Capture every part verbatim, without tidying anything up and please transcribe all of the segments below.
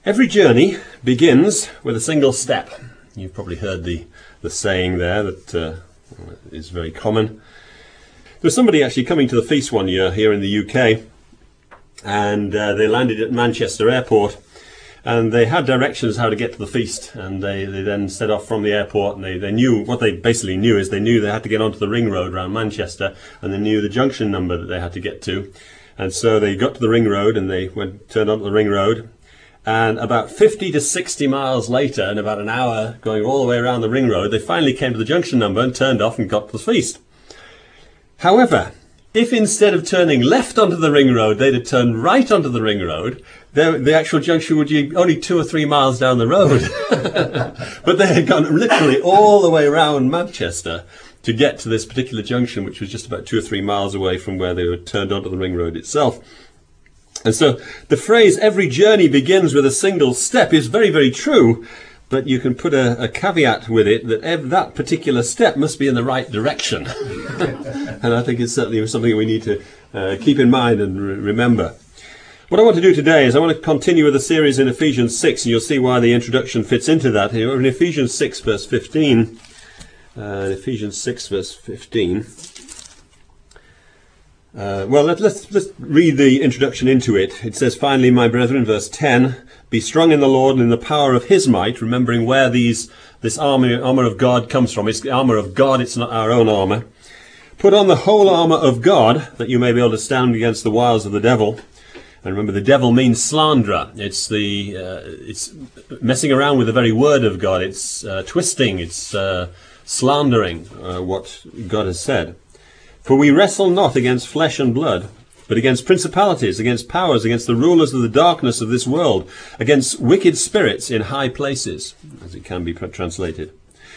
Every journey begins with a single step. You've probably heard the, the saying there that uh, is very common. There was somebody actually coming to the feast one year here in the U K, and uh, they landed at Manchester Airport, and they had directions how to get to the feast, and they, they then set off from the airport, and they, they knew, what they basically knew is they knew they had to get onto the ring road around Manchester, and they knew the junction number that they had to get to. And so they got to the ring road, and they went turned onto the ring road. And about fifty to sixty miles later, and about an hour going all the way around the ring road, they finally came to the junction number and turned off and got to the feast. However, if instead of turning left onto the ring road, they'd have turned right onto the ring road, the, the actual junction would be only two or three miles down the road. But they had gone literally all the way around Manchester to get to this particular junction, which was just about two or three miles away from where they were turned onto the ring road itself. And so the phrase, every journey begins with a single step, is very, very true, but you can put a, a caveat with it that ev- that particular step must be in the right direction. And I think it's certainly something we need to uh, keep in mind and re- remember. What I want to do today is I want to continue with the series in Ephesians six, and you'll see why the introduction fits into that. Here in Ephesians six, verse fifteen. Uh, Ephesians six, verse fifteen. Uh, well, let, let's, let's read the introduction into it. It says, finally, my brethren, verse ten, be strong in the Lord and in the power of his might, remembering where these this armor, armor of God comes from. It's the armor of God, it's not our own armor. Put on the whole armor of God, that you may be able to stand against the wiles of the devil. And remember, the devil means slanderer. It's the uh, it's messing around with the very word of God. It's uh, twisting, it's uh, slandering uh, what God has said. For we wrestle not against flesh and blood, but against principalities, against powers, against the rulers of the darkness of this world, against wicked spirits in high places, as it can be translated.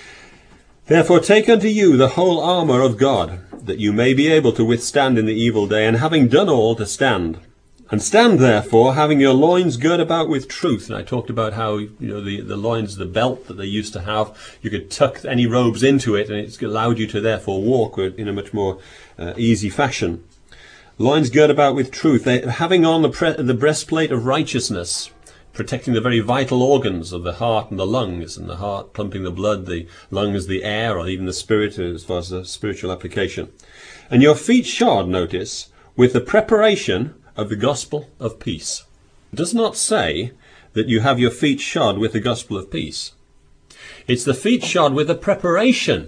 Therefore take unto you the whole armour of God, that you may be able to withstand in the evil day, and having done all, to stand. And stand therefore, having your loins girt about with truth. And I talked about how, you know, the, the loins, the belt that they used to have, you could tuck any robes into it, and it's allowed you to therefore walk in a much more uh, easy fashion. Loins girt about with truth, they, having on the, pre- the breastplate of righteousness, protecting the very vital organs of the heart and the lungs, and the heart pumping the blood, the lungs the air, or even the spirit as far as the spiritual application. And your feet shod, notice, with the preparation of the gospel of peace. It does not say that you have your feet shod with the gospel of peace. It's the feet shod with the preparation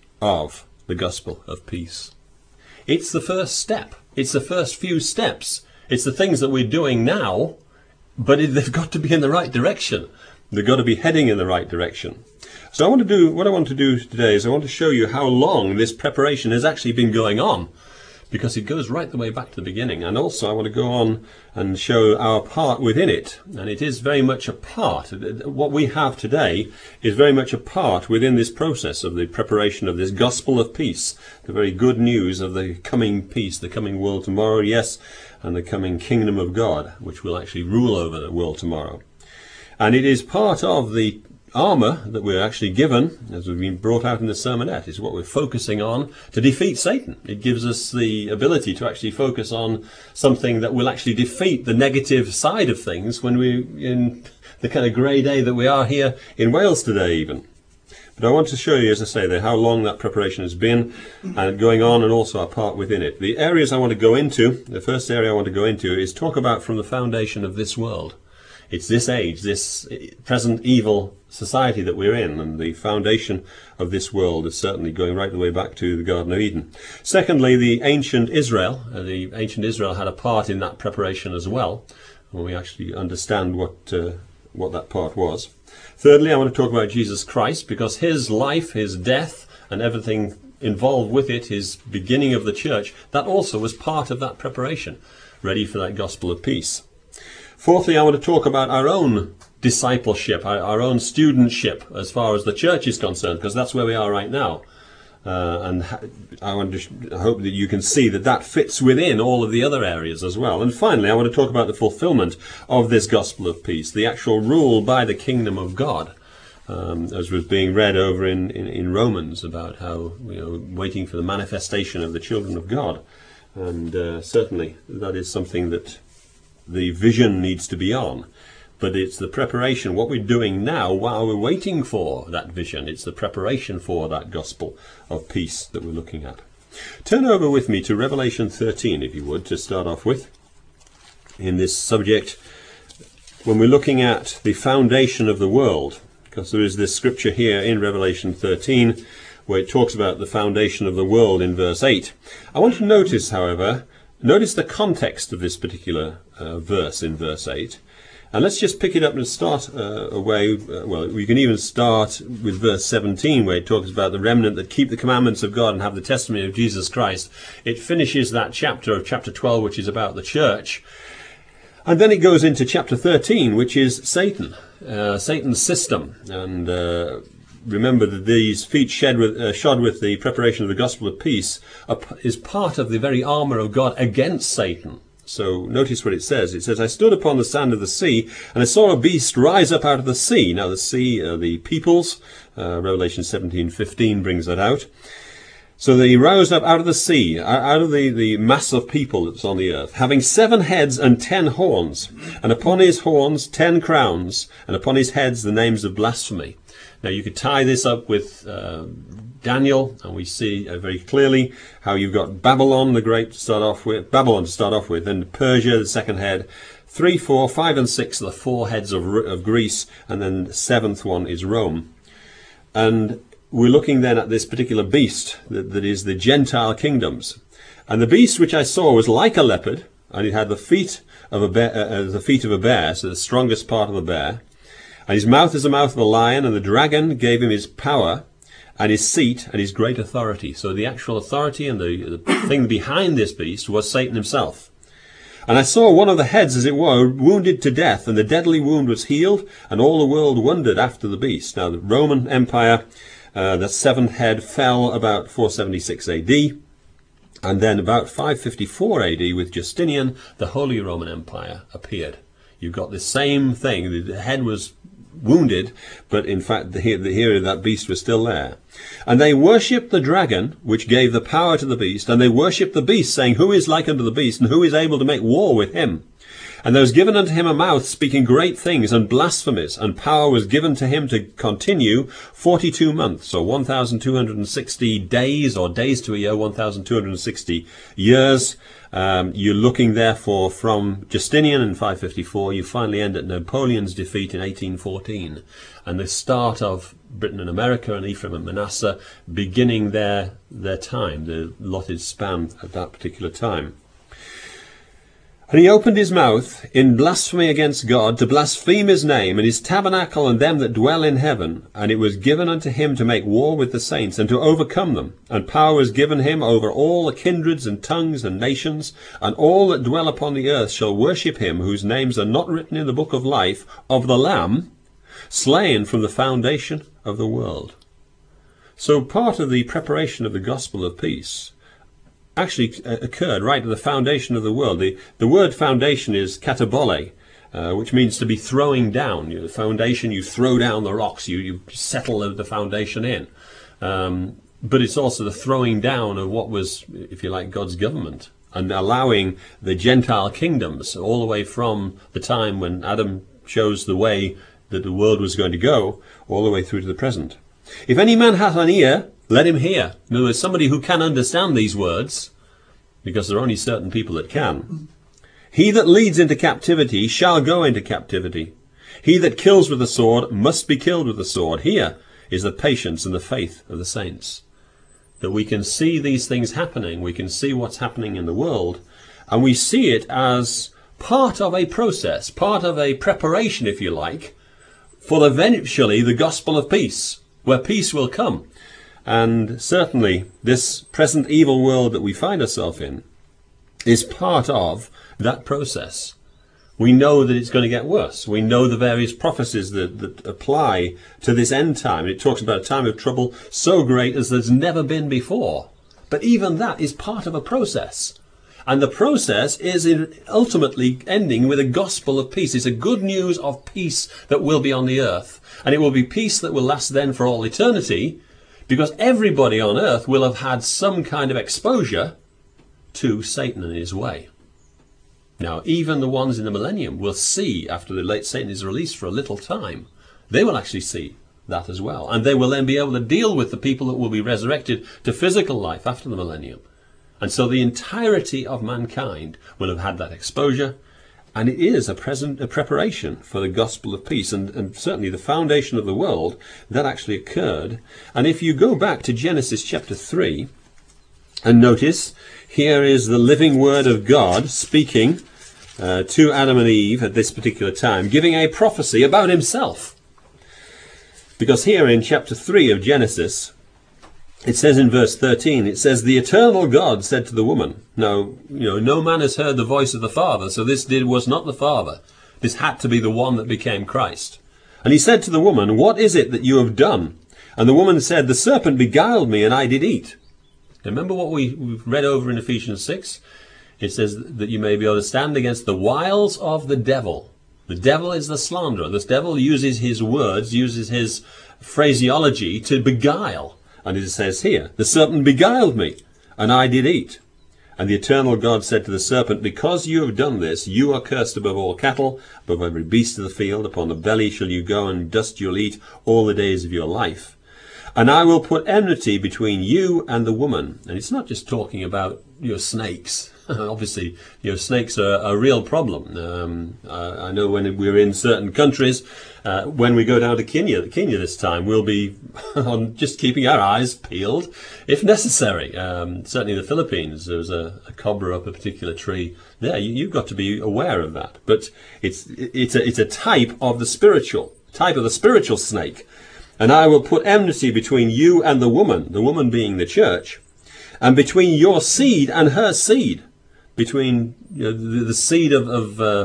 of the gospel of peace. It's the first step. It's the first few steps. It's the things that we're doing now, but it, they've got to be in the right direction. They've got to be heading in the right direction. So I want to do, what I want to do today is I want to show you how long this preparation has actually been going on, because it goes right the way back to the beginning. And also I want to go on and show our part within it. And it is very much a part. What we have today is very much a part within this process of the preparation of this gospel of peace, the very good news of the coming peace, the coming world tomorrow, yes, and the coming kingdom of God, which will actually rule over the world tomorrow. And it is part of the armour that we're actually given, as we've been brought out in the sermonette, is what we're focusing on to defeat Satan. It gives us the ability to actually focus on something that will actually defeat the negative side of things when we're in the kind of grey day that we are here in Wales today even. But I want to show you, as I say, there, how long that preparation has been and going on, and also our part within it. The areas I want to go into, the first area I want to go into is talk about from the foundation of this world. It's this age, this present evil society that we're in, and the foundation of this world is certainly going right the way back to the Garden of Eden. Secondly, the ancient Israel. Uh, the ancient Israel had a part in that preparation as well, when we actually understand what uh, what that part was. Thirdly, I want to talk about Jesus Christ, because his life, his death, and everything involved with it, his beginning of the church, that also was part of that preparation, ready for that gospel of peace. Fourthly, I want to talk about our own discipleship, our, our own studentship as far as the church is concerned, because that's where we are right now. Uh, and ha- I want to sh- hope that you can see that that fits within all of the other areas as well. And finally, I want to talk about the fulfillment of this gospel of peace, the actual rule by the kingdom of God, um, as was being read over in, in, in Romans about how, you know, waiting for the manifestation of the children of God. And uh, certainly that is something that the vision needs to be on. But it's the preparation, what we're doing now while we're waiting for that vision. It's the preparation for that gospel of peace that we're looking at. Turn over with me to Revelation thirteen, if you would, to start off with, in this subject, when we're looking at the foundation of the world, because there is this scripture here in Revelation thirteen, where it talks about the foundation of the world in verse eight. I want to notice, however, notice the context of this particular uh, verse in verse eight. And let's just pick it up and start uh, away. Uh, well, we can even start with verse seventeen, where it talks about the remnant that keep the commandments of God and have the testimony of Jesus Christ. It finishes that chapter of chapter twelve, which is about the church. And then it goes into chapter thirteen, which is Satan, uh, Satan's system. And uh, remember that these feet shed with, uh, shod with the preparation of the gospel of peace are, is part of the very armour of God against Satan. So notice what it says. It says, I stood upon the sand of the sea, and I saw a beast rise up out of the sea. Now the sea, uh, the peoples, uh, Revelation seventeen fifteen brings that out. So that he rose up out of the sea, out of the, the mass of people that's on the earth, having seven heads and ten horns, and upon his horns ten crowns, and upon his heads the names of blasphemy. Now you could tie this up with uh, Daniel, and we see uh, very clearly how you've got Babylon the Great to start off with, Babylon to start off with, and Persia, the second head. Three, four, five, and six are the four heads of, of Greece, and then the seventh one is Rome. And we're looking then at this particular beast that, that is the Gentile kingdoms. And the beast which I saw was like a leopard, and it had the feet of a bear, uh, the feet of a bear, so the strongest part of the bear. And his mouth is the mouth of a lion, and the dragon gave him his power and his seat and his great authority. So the actual authority and the, the thing behind this beast was Satan himself. And I saw one of the heads, as it were, wounded to death, and the deadly wound was healed, and all the world wondered after the beast. Now the Roman Empire, uh, the seventh head, fell about four seventy-six A D, and then about five fifty-four A D with Justinian, the Holy Roman Empire appeared. You've got the same thing. The head was wounded, but in fact the, the here that beast was still there. And they worshipped the dragon, which gave the power to the beast, and they worshipped the beast, saying, Who is like unto the beast, and who is able to make war with him? And there was given unto him a mouth speaking great things and blasphemies, and power was given to him to continue forty-two months, so one thousand two hundred sixty days, or days to a year, one thousand two hundred sixty years. Um, you're looking therefore from Justinian in five fifty-four, you finally end at Napoleon's defeat in eighteen fourteen, and the start of Britain and America and Ephraim and Manasseh beginning their, their time, the allotted span at that particular time. And he opened his mouth in blasphemy against God, to blaspheme his name, and his tabernacle, and them that dwell in heaven. And it was given unto him to make war with the saints, and to overcome them. And power was given him over all the kindreds and tongues and nations, and all that dwell upon the earth shall worship him, whose names are not written in the book of life of the Lamb, slain from the foundation of the world. So part of the preparation of the gospel of peace actually occurred right at the foundation of the world. The, the word foundation is katabole, uh, which means to be throwing down. You know, the foundation, you throw down the rocks, you, you settle the foundation in. Um, but it's also the throwing down of what was, if you like, God's government, and allowing the Gentile kingdoms all the way from the time when Adam chose the way that the world was going to go, all the way through to the present. If any man hath an ear, let him hear. In other words, somebody who can understand these words, because there are only certain people that can. He that leads into captivity shall go into captivity. He that kills with the sword must be killed with the sword. Here is the patience and the faith of the saints. That we can see these things happening, we can see what's happening in the world, and we see it as part of a process, part of a preparation, if you like, for eventually the gospel of peace, where peace will come. And certainly this present evil world that we find ourselves in is part of that process. We know that it's going to get worse. We know the various prophecies that, that apply to this end time. It talks about a time of trouble so great as there's never been before. But even that is part of a process. And the process is in ultimately ending with a gospel of peace. It's a good news of peace that will be on the earth. And it will be peace that will last then for all eternity, because everybody on earth will have had some kind of exposure to Satan and his way. Now, even the ones in the millennium will see, after the late Satan is released for a little time, they will actually see that as well. And they will then be able to deal with the people that will be resurrected to physical life after the millennium. And so the entirety of mankind will have had that exposure. And it is a present a preparation for the gospel of peace. And, and certainly the foundation of the world, that actually occurred. And if you go back to Genesis chapter three, and notice, here is the living word of God speaking uh, to Adam and Eve at this particular time, giving a prophecy about himself. Because here in chapter three of Genesis, it says in verse thirteen, it says, "The eternal God said to the woman," now, you know, no man has heard the voice of the Father, so this did was not the Father. This had to be the one that became Christ. "And he said to the woman, What is it that you have done? And the woman said, The serpent beguiled me, and I did eat." Remember what we, we've read over in Ephesians six? It says that you may be able to stand against the wiles of the devil. The devil is the slanderer. This devil uses his words, uses his phraseology to beguile. And it says here, "The serpent beguiled me, and I did eat. And the eternal God said to the serpent, Because you have done this, you are cursed above all cattle, above every beast of the field. Upon the belly shall you go, and dust you'll eat all the days of your life. And I will put enmity between you and the woman." And it's not just talking about your snakes. Obviously, you know, snakes are a real problem. Um, uh, I know when we're in certain countries, uh, when we go down to Kenya, Kenya this time, we'll be on just keeping our eyes peeled if necessary. Um, certainly in the Philippines, there was a, a cobra up a particular tree. Yeah, you, you've got to be aware of that. But it's it's a, it's a type of the spiritual, type of the spiritual snake. "And I will put enmity between you and the woman," the woman being the church, "and between your seed and her seed." Between, you know, the, the seed of, of uh,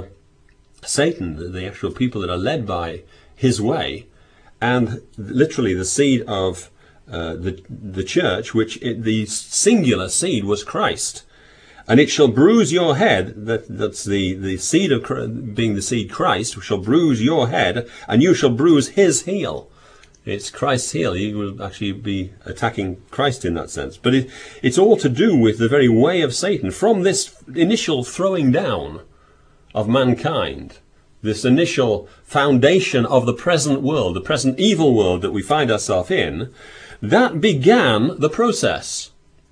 Satan, the, the actual people that are led by his way, and literally the seed of uh, the the church, which it, the singular seed was Christ. "And it shall bruise your head," that, that's the, the seed of being the seed Christ, "shall bruise your head, and you shall bruise his heel." It's Christ's heel. He will actually be attacking Christ in that sense. But it, it's all to do with the very way of Satan. From this initial throwing down of mankind, this initial foundation of the present world, the present evil world that we find ourselves in, that began the process.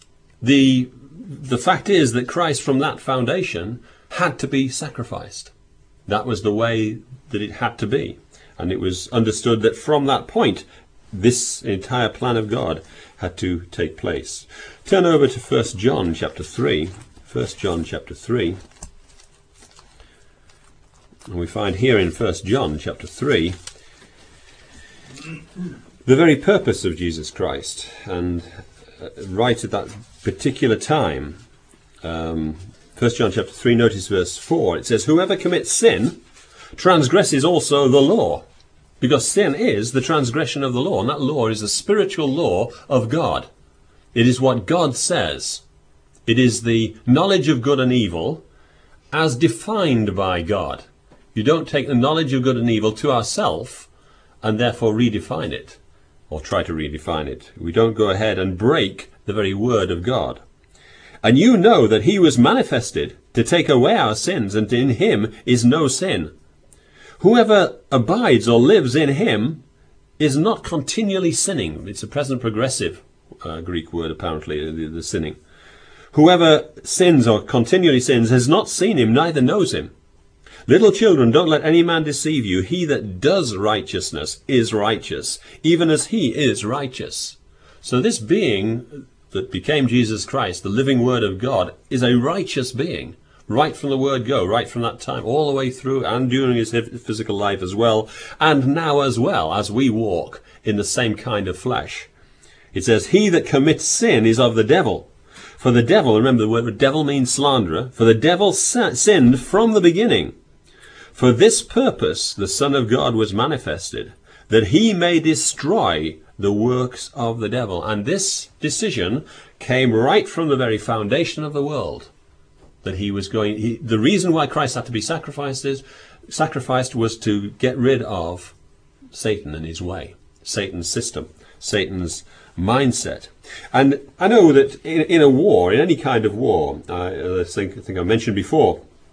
The, the fact is that Christ from that foundation had to be sacrificed. That was the way that it had to be. And it was understood that from that point, this entire plan of God had to take place. Turn over to First John chapter three. First John chapter three. And we find here in First John chapter three the very purpose of Jesus Christ. And uh, right at that particular time, um, First John chapter three, notice verse four. It says, "Whoever commits sin transgresses also the law," because sin is the transgression of the law, and that law is the spiritual law of God. It is what God says. It is the knowledge of good and evil as defined by God. You don't take the knowledge of good and evil to ourselves and therefore redefine it, or try to redefine it. We don't go ahead and break the very word of God. "And you know that he was manifested to take away our sins, and in him is no sin. Whoever abides or lives in him is not continually sinning." It's a present progressive uh, Greek word, apparently, the, the sinning. "Whoever sins or continually sins has not seen him, neither knows him. Little children, don't let any man deceive you. He that does righteousness is righteous, even as he is righteous." So this being that became Jesus Christ, the living word of God, is a righteous being. Right from the word go, right from that time, all the way through and during his physical life as well, and now as well, as we walk in the same kind of flesh. It says, "He that commits sin is of the devil. For the devil," remember the word devil means slanderer, "for the devil sinned from the beginning. For this purpose the Son of God was manifested, that he may destroy the works of the devil." And this decision came right from the very foundation of the world. That he was going, he, the reason why Christ had to be sacrificed is, sacrificed was to get rid of Satan and his way, Satan's system, Satan's mindset. And I know that in, in a war, in any kind of war, uh, I think, I think I mentioned before,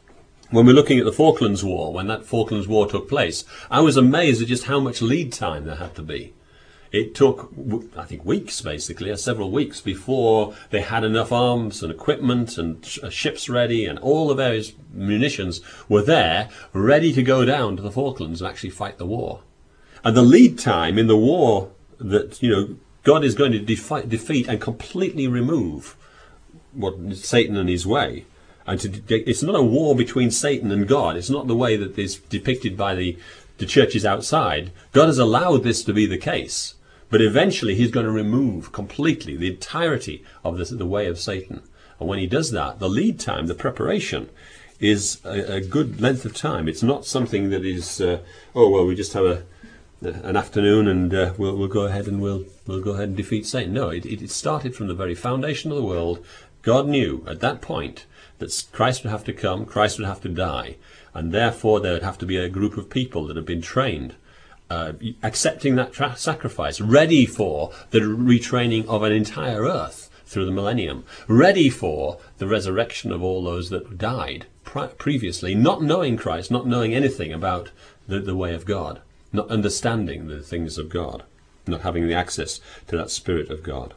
When we're looking at the Falklands War, when that Falklands War took place, I was amazed at just how much lead time there had to be. It took, I think, weeks, basically, or several weeks before they had enough arms and equipment and sh ships ready, and all the various munitions were there, ready to go down to the Falklands and actually fight the war. And the lead time in the war that, you know, God is going to defi defeat and completely remove what Satan and his way. And to, it's not a war between Satan and God. It's not the way that is depicted by the, the churches outside. God has allowed this to be the case. But eventually he's going to remove completely the entirety of this, the way of Satan. And when he does that, the lead time, the preparation, is a, a good length of time. It's not something that is, uh, oh, well, we just have a, an afternoon and uh, we'll, we'll go ahead and we'll, we'll go ahead and defeat Satan. No, it, it started from the very foundation of the world. God knew at that point that Christ would have to come, Christ would have to die, and therefore there would have to be a group of people that have been trained, uh, accepting that tra sacrifice, ready for the retraining of an entire earth through the millennium, ready for the resurrection of all those that died pre previously, not knowing Christ, not knowing anything about the, the way of God, not understanding the things of God, not having the access to that Spirit of God.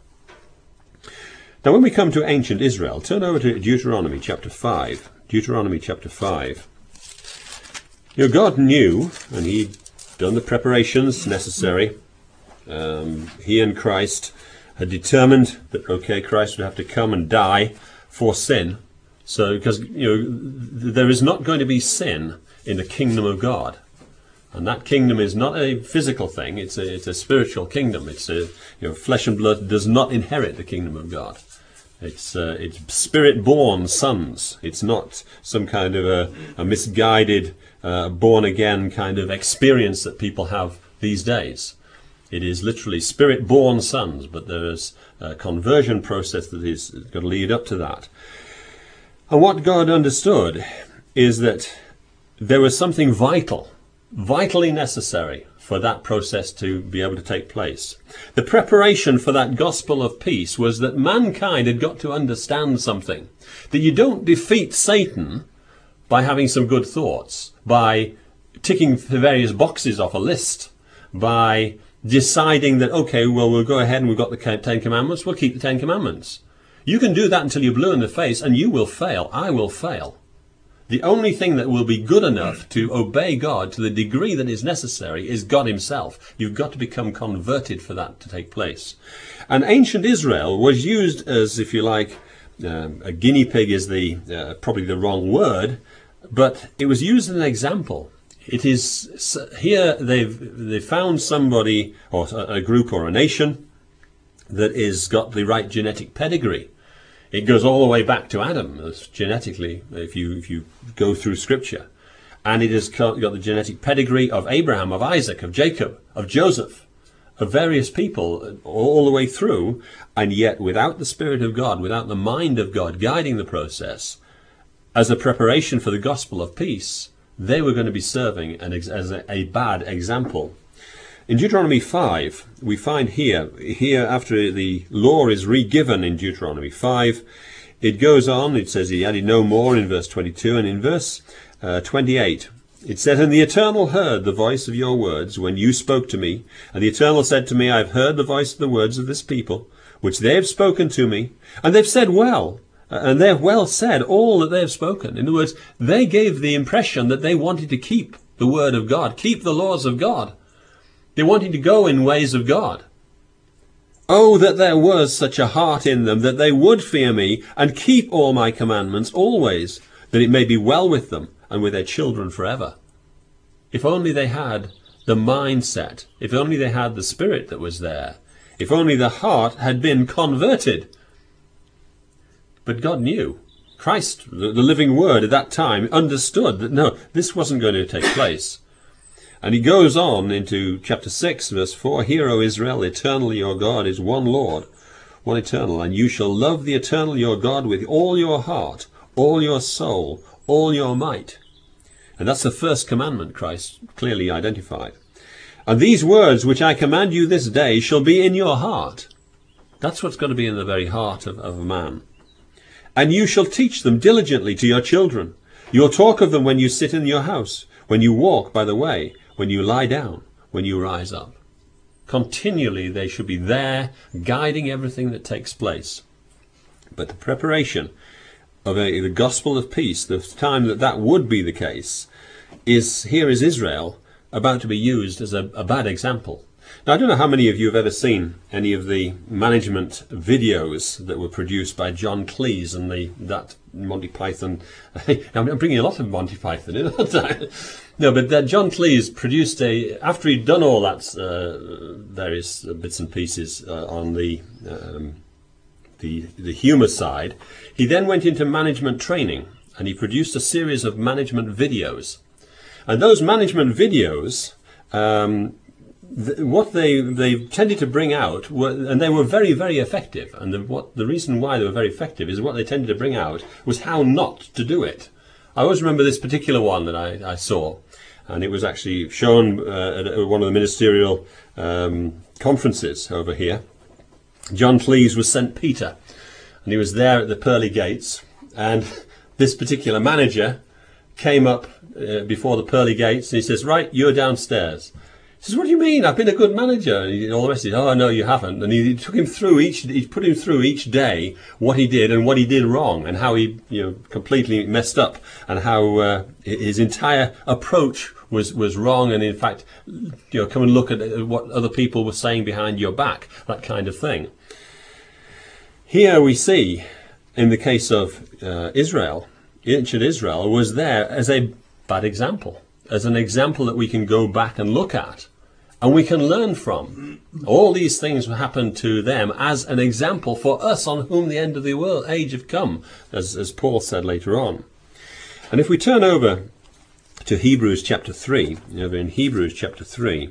Now, when we come to ancient Israel, turn over to Deuteronomy chapter five. Deuteronomy chapter five. You know, God knew, and he'd done the preparations necessary. Um, he and Christ had determined that, okay, Christ would have to come and die for sin. So, because, you know, there is not going to be sin in the kingdom of God. And that kingdom is not a physical thing. It's a, it's a spiritual kingdom. It's a, you know, flesh and blood does not inherit the kingdom of God. It's, uh, it's spirit-born sons. It's not some kind of a, a misguided, uh, born-again kind of experience that people have these days. It is literally spirit-born sons, but there is a conversion process that is going to lead up to that. And what God understood is that there was something vital, vitally necessary for that process to be able to take place. The preparation for that gospel of peace was that mankind had got to understand something. That you don't defeat Satan by having some good thoughts, by ticking the various boxes off a list, by deciding that, okay, well, we'll go ahead and we've got the Ten Commandments, we'll keep the Ten Commandments. You can do that until you're blue in the face, and you will fail. I will fail. The only thing that will be good enough to obey God to the degree that is necessary is God himself. You've got to become converted for that to take place. And ancient Israel was used as, if you like, um, a guinea pig is the uh, probably the wrong word, but it was used as an example. It is here they've they found somebody or a group or a nation that is got the right genetic pedigree. It goes all the way back to Adam, genetically, if you if you go through Scripture. And it has got the genetic pedigree of Abraham, of Isaac, of Jacob, of Joseph, of various people all the way through. And yet, without the Spirit of God, without the mind of God guiding the process, as a preparation for the gospel of peace, they were going to be serving an ex as a, a bad example. In Deuteronomy five, we find here, here after the law is re-given in Deuteronomy five, it goes on, it says he added no more in verse twenty-two, and in verse uh, twenty-eight, it says, And the Eternal heard the voice of your words when you spoke to me, and the Eternal said to me, I have heard the voice of the words of this people, which they have spoken to me, and they've said well, and they have well said all that they have spoken. In other words, they gave the impression that they wanted to keep the word of God, keep the laws of God. They wanted to go in ways of God. Oh, that there was such a heart in them, that they would fear me and keep all my commandments always, that it may be well with them and with their children forever. If only they had the mindset, if only they had the spirit that was there, if only the heart had been converted. But God knew. Christ, the, the living word at that time, understood that no, this wasn't going to take place. And he goes on into chapter six, verse four, Hear, O Israel, eternally your God is one Lord, one eternal, and you shall love the eternal your God with all your heart, all your soul, all your might. And that's the first commandment Christ clearly identified. And these words which I command you this day shall be in your heart. That's what's going to be in the very heart of, of a man. And you shall teach them diligently to your children. You'll talk of them when you sit in your house, when you walk by the way, when you lie down, when you rise up. Continually they should be there, guiding everything that takes place. But the preparation of a, the gospel of peace, the time that that would be the case, is here is Israel about to be used as a, a bad example. Now, I don't know how many of you have ever seen any of the management videos that were produced by John Cleese and the that Monty Python. I'm bringing a lot of Monty Python in, aren't I? No, but uh, John Cleese produced a, after he'd done all that uh, various bits and pieces uh, on the, um, the the humour side, he then went into management training and he produced a series of management videos. And those management videos, um, th what they they tended to bring out, were, and they were very, very effective. And the, what the reason why they were very effective is what they tended to bring out was how not to do it. I always remember this particular one that I, I saw, and it was actually shown uh, at one of the ministerial um, conferences over here. John Cleese was Saint Peter, and he was there at the pearly gates, and this particular manager came up uh, before the pearly gates, and he says, "Right, you're downstairs." He says, "What do you mean? I've been a good manager." And he, all the rest says, "Oh, no, you haven't." And he, he took him through each, he put him through each day what he did and what he did wrong, and how he, you know, completely messed up, and how uh, his entire approach was was wrong. And in fact, you know, come and look at what other people were saying behind your back, that kind of thing. Here we see, in the case of uh, Israel, ancient Israel was there as a bad example, as an example that we can go back and look at, and we can learn from. All these things happened to them as an example for us, on whom the end of the world age have come, as, as Paul said later on. And if we turn over to Hebrews chapter three, over in Hebrews chapter three,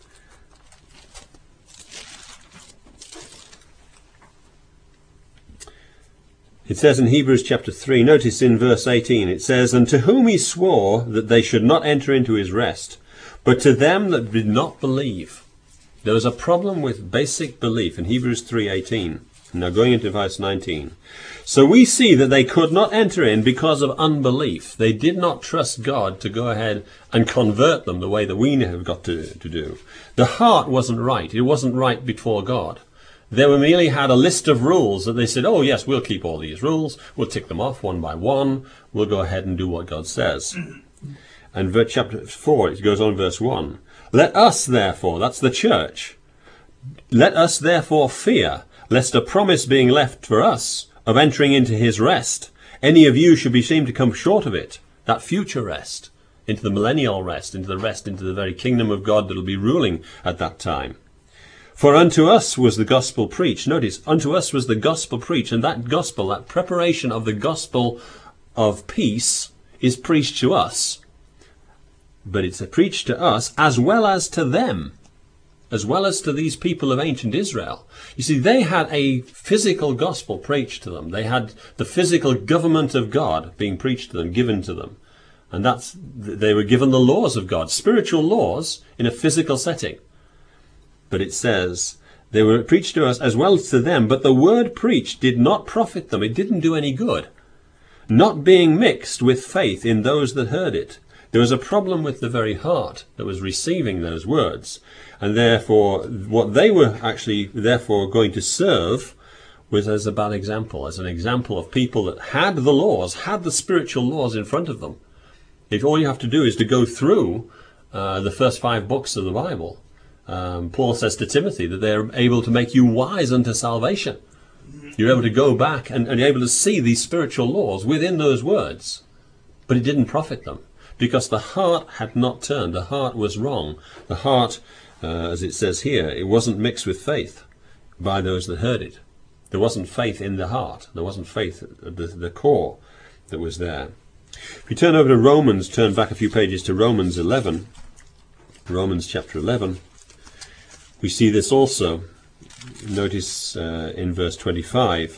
it says in Hebrews chapter three, notice in verse eighteen, it says, "And to whom he swore that they should not enter into his rest, but to them that did not believe." There was a problem with basic belief in Hebrews three eighteen. Now going into verse nineteen. "So we see that they could not enter in because of unbelief." They did not trust God to go ahead and convert them the way that we have got to, to do. The heart wasn't right. It wasn't right before God. They were merely had a list of rules that they said, "Oh yes, we'll keep all these rules. We'll tick them off one by one. We'll go ahead and do what God says." And verse chapter four, it goes on verse one. "Let us therefore," that's the church, "let us therefore fear, lest a promise being left for us of entering into his rest, any of you should be seen to come short of it," that future rest, into the millennial rest, into the rest, into the very kingdom of God that will be ruling at that time. "For unto us was the gospel preached." Notice, unto us was the gospel preached, and that gospel, that preparation of the gospel of peace, is preached to us. But it's preached to us as well as to them, as well as to these people of ancient Israel. You see, they had a physical gospel preached to them. They had the physical government of God being preached to them, given to them. And that's, they were given the laws of God, spiritual laws in a physical setting. But it says, they were preached to us as well as to them, but the word preached did not profit them. It didn't do any good. Not being mixed with faith in those that heard it. There was a problem with the very heart that was receiving those words. And therefore, what they were actually therefore going to serve was as a bad example, as an example of people that had the laws, had the spiritual laws in front of them. If all you have to do is to go through uh, the first five books of the Bible, Um, Paul says to Timothy that they're able to make you wise unto salvation. You're able to go back and, and you're able to see these spiritual laws within those words. But it didn't profit them, because the heart had not turned. The heart was wrong. The heart, uh, as it says here, it wasn't mixed with faith by those that heard it. There wasn't faith in the heart. There wasn't faith at the, the core that was there. If you turn over to Romans, turn back a few pages to Romans eleven. Romans chapter eleven. We see this also. Notice uh, in verse twenty-five.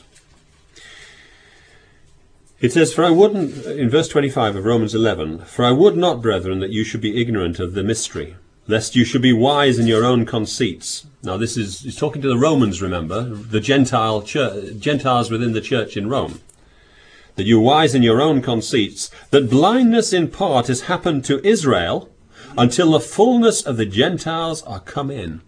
It says, "For I wouldn't," in verse twenty-five of Romans eleven, "For I would not, brethren, that you should be ignorant of the mystery, lest you should be wise in your own conceits." Now this is, he's talking to the Romans, remember, the Gentile church, Gentiles within the church in Rome. that you wise in your own conceits, that blindness in part has happened to Israel until the fullness of the Gentiles are come in.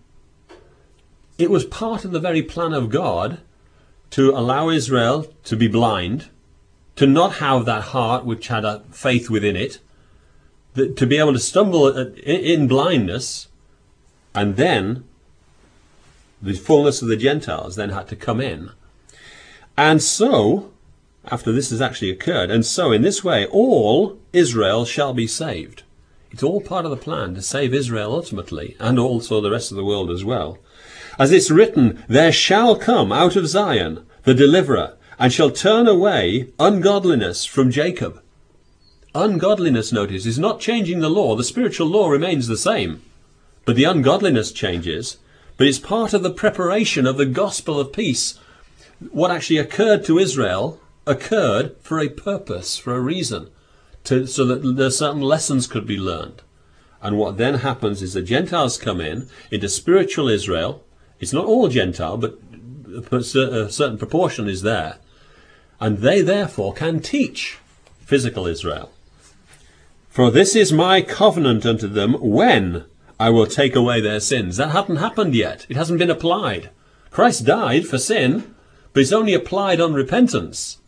It was part of the very plan of God to allow Israel to be blind, to not have that heart which had a faith within it, that, to be able to stumble in blindness, and then the fullness of the Gentiles then had to come in. And so, after this has actually occurred, and so in this way all Israel shall be saved. It's all part of the plan to save Israel ultimately, and also the rest of the world as well. As it's written, there shall come out of Zion the deliverer, and shall turn away ungodliness from Jacob. Ungodliness, notice, is not changing the law. The spiritual law remains the same, but the ungodliness changes. But it's part of the preparation of the gospel of peace. What actually occurred to Israel occurred for a purpose, for a reason, to, so that there certain lessons could be learned. And what then happens is the Gentiles come in into spiritual Israel. It's not all Gentile, but a certain proportion is there. And they therefore can teach physical Israel. For this is my covenant unto them when I will take away their sins. That hasn't happened yet. It hasn't been applied. Christ died for sin, but it's only applied on repentance.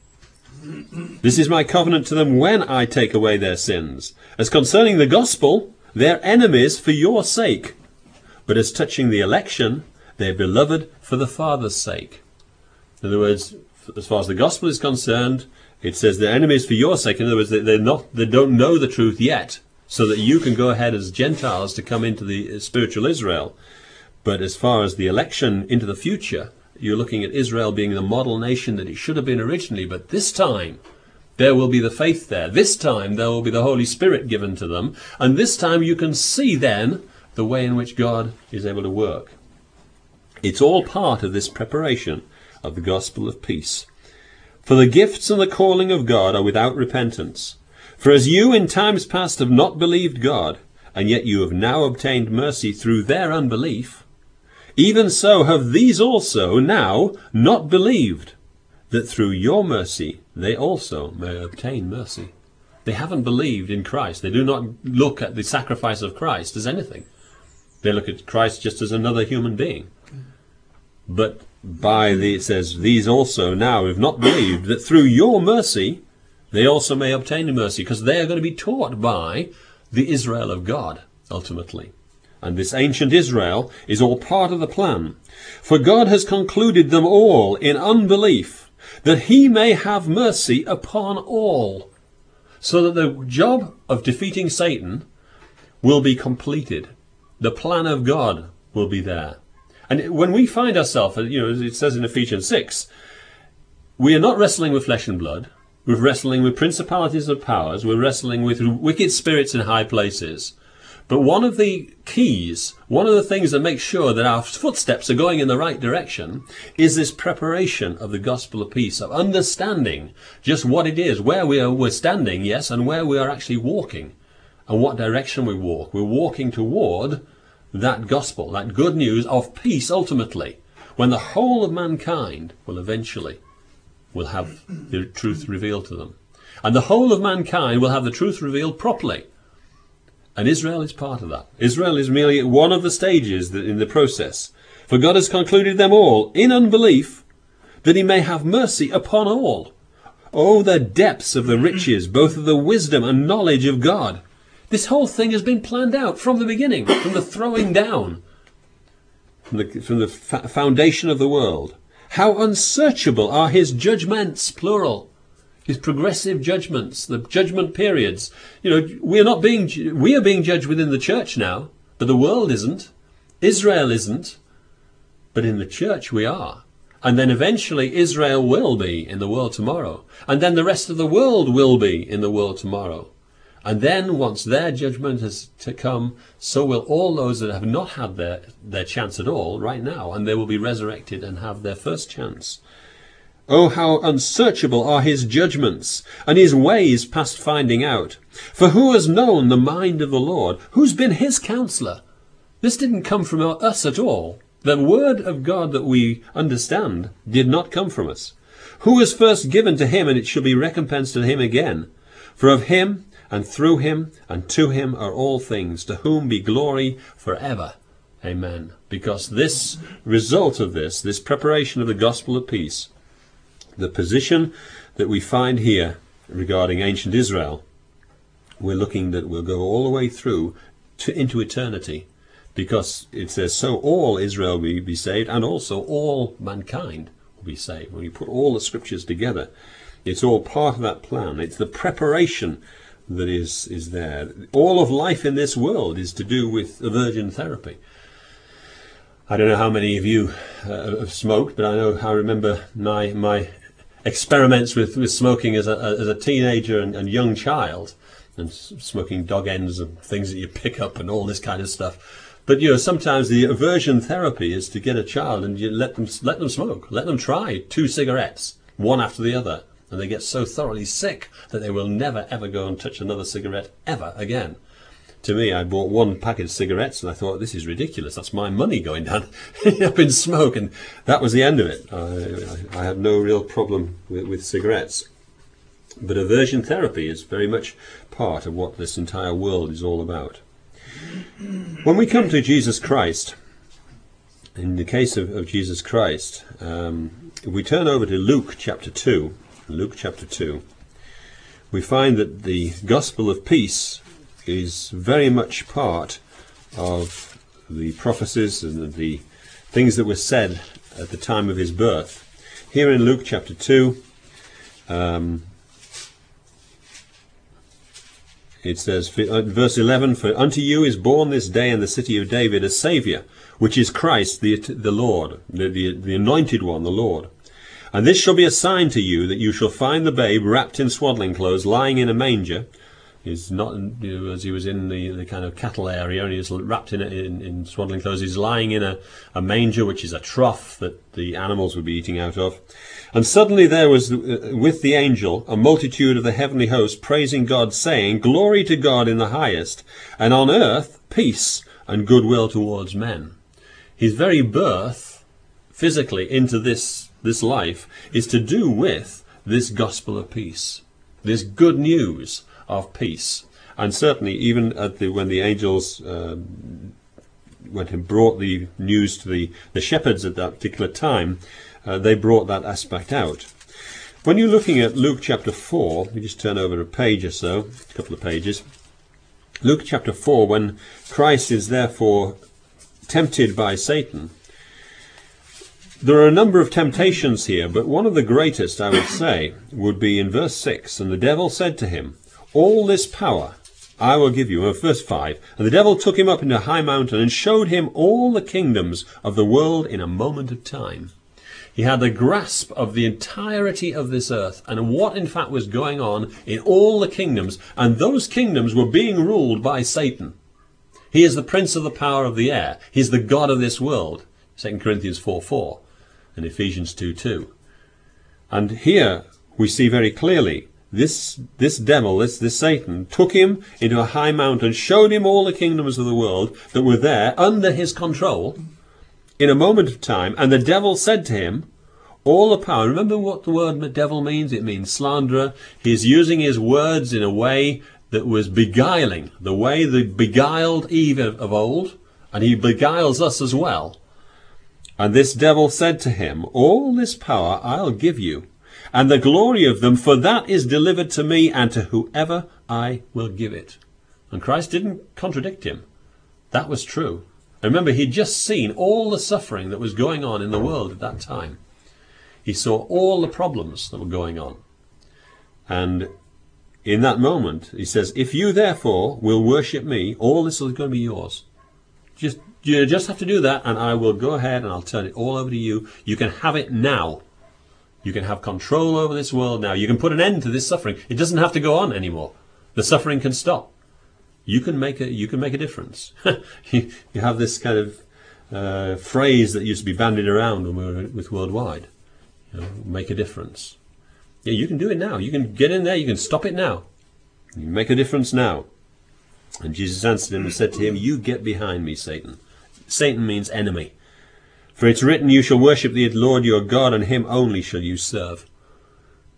This is my covenant to them when I take away their sins. As concerning the gospel, they're enemies for your sake. But as touching the election, they're beloved for the Father's sake. In other words, as far as the gospel is concerned, it says they're enemies for your sake. In other words, they're not, they don't know the truth yet, so that you can go ahead as Gentiles to come into the spiritual Israel. But as far as the election into the future, you're looking at Israel being the model nation that it should have been originally. But this time, there will be the faith there. This time, there will be the Holy Spirit given to them. And this time, you can see then the way in which God is able to work. It's all part of this preparation of the gospel of peace. For the gifts and the calling of God are without repentance. For as you in times past have not believed God, and yet you have now obtained mercy through their unbelief, even so have these also now not believed, that through your mercy they also may obtain mercy. They haven't believed in Christ. They do not look at the sacrifice of Christ as anything. They look at Christ just as another human being. But by the, it says, these also now have not believed, that through your mercy they also may obtain mercy, because they are going to be taught by the Israel of God, ultimately. And this ancient Israel is all part of the plan. For God has concluded them all in unbelief, that he may have mercy upon all, so that the job of defeating Satan will be completed. The plan of God will be there. And when we find ourselves, you know, as it says in Ephesians six, we are not wrestling with flesh and blood. We're wrestling with principalities and powers. We're wrestling with wicked spirits in high places. But one of the keys, one of the things that makes sure that our footsteps are going in the right direction is this preparation of the gospel of peace, of understanding just what it is, where we are we're standing, yes, and where we are actually walking, and what direction we walk. We're walking toward that gospel, that good news of peace ultimately, when the whole of mankind will eventually will have the truth revealed to them. And the whole of mankind will have the truth revealed properly. And Israel is part of that. Israel is merely one of the stages in the process. For God has concluded them all in unbelief, that he may have mercy upon all. Oh, the depths of the riches, both of the wisdom and knowledge of God. This whole thing has been planned out from the beginning, from the throwing down, from the, from the fa- foundation of the world. How unsearchable are his judgments, plural. His progressive judgments, the judgment periods. You know, we are not being, we are being judged within the church now, but the world isn't. Israel isn't. But in the church we are. And then eventually Israel will be in the world tomorrow. And then the rest of the world will be in the world tomorrow. And then once their judgment has to come, so will all those that have not had their, their chance at all right now. And they will be resurrected and have their first chance. Oh, how unsearchable are his judgments, and his ways past finding out. For who has known the mind of the Lord? Who's been his counselor? This didn't come from us at all. The word of God that we understand did not come from us. Who was first given to him, and it shall be recompensed to him again. For of him, and through him, and to him are all things, to whom be glory forever. Amen. Because this result of this, this preparation of the gospel of peace, the position that we find here regarding ancient Israel, we're looking that will go all the way through to, into eternity. Because it says, so all Israel will be saved, and also all mankind will be saved. When you put all the scriptures together, it's all part of that plan. It's the preparation that is, is there. All of life in this world is to do with aversion therapy. I don't know how many of you uh, have smoked, but I know I remember my my experiments with, with smoking as a, as a teenager and, and young child, and smoking dog ends and things that you pick up and all this kind of stuff. But, you know, sometimes the aversion therapy is to get a child and you let them let them smoke. Let them try two cigarettes, one after the other. And they get so thoroughly sick that they will never, ever go and touch another cigarette ever again. To me, I bought one packet of cigarettes and I thought, this is ridiculous. That's my money going down up in smoke. And that was the end of it. I, I had no real problem with, with cigarettes. But aversion therapy is very much part of what this entire world is all about. When we come to Jesus Christ, in the case of, of Jesus Christ, um, if we turn over to Luke chapter two, Luke chapter two, we find that the gospel of peace is very much part of the prophecies and the things that were said at the time of his birth. Here in Luke chapter two, um, it says, verse eleven, for unto you is born this day in the city of David a Saviour, which is Christ the, the Lord, the, the, the anointed one, the Lord. And this shall be a sign to you, that you shall find the babe wrapped in swaddling clothes, lying in a manger. He's not, you know, as he was in the, the kind of cattle area, and he's wrapped in, in, in swaddling clothes. He's lying in a, a manger, which is a trough that the animals would be eating out of. And suddenly there was uh, with the angel a multitude of the heavenly host praising God, saying, Glory to God in the highest, and on earth peace and goodwill towards men. His very birth, physically, into this, this life, is to do with this gospel of peace, this good news of peace. And certainly even at the when the angels um, went and brought the news to the, the shepherds at that particular time, uh, they brought that aspect out. When you're looking at Luke chapter four, we just turn over a page or so, a couple of pages. Luke chapter four, when Christ is therefore tempted by Satan, there are a number of temptations here, but one of the greatest, I would say, would be in verse six. And the devil said to him, All this power I will give you. Verse five. And the devil took him up into a high mountain and showed him all the kingdoms of the world in a moment of time. He had the grasp of the entirety of this earth and what in fact was going on in all the kingdoms. And those kingdoms were being ruled by Satan. He is the prince of the power of the air. He's the god of this world. Second Corinthians four four and Ephesians two two. And here we see very clearly This this devil, this, this Satan, took him into a high mountain, showed him all the kingdoms of the world that were there under his control in a moment of time. And the devil said to him, all the power. Remember what the word devil means? It means slanderer. He's using his words in a way that was beguiling, the way that beguiled Eve of old, and he beguiles us as well. And this devil said to him, all this power I'll give you, and the glory of them, for that is delivered to me, and to whoever I will give it. And Christ didn't contradict him. That was true. And remember, he'd just seen all the suffering that was going on in the world at that time. He saw all the problems that were going on. And in that moment, he says, if you therefore will worship me, all this is going to be yours. Just, you just have to do that, and I will go ahead and I'll turn it all over to you. You can have it now. You can have control over this world now. You can put an end to this suffering. It doesn't have to go on anymore. The suffering can stop. You can make a you can make a difference. you, you have this kind of uh, phrase that used to be bandied around when we were with Worldwide. You know, make a difference. Yeah, you can do it now. You can get in there. You can stop it now. You can make a difference now. And Jesus answered him and said to him, you get behind me, Satan. Satan means enemy. For it's written, you shall worship the Lord your God, and him only shall you serve.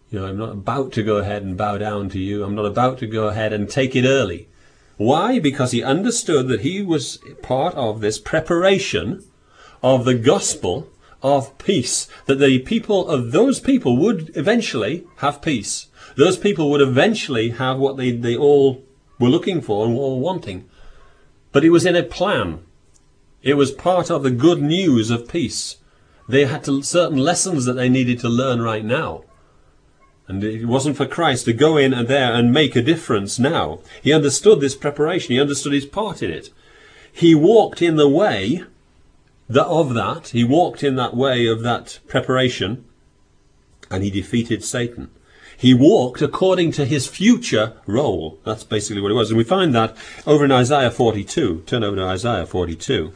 You know, I'm not about to go ahead and bow down to you. I'm not about to go ahead and take it early. Why? Because he understood that he was part of this preparation of the gospel of peace, that the people of those people would eventually have peace. Those people would eventually have what they, they all were looking for and were all wanting. But it was in a plan. It was part of the good news of peace. They had to, certain lessons that they needed to learn right now. And it wasn't for Christ to go in and there and make a difference now. He understood this preparation. He understood his part in it. He walked in the way of that. He walked in that way of that preparation, and he defeated Satan. He walked according to his future role. That's basically what it was. And we find that over in Isaiah forty-two. Turn over to Isaiah forty-two.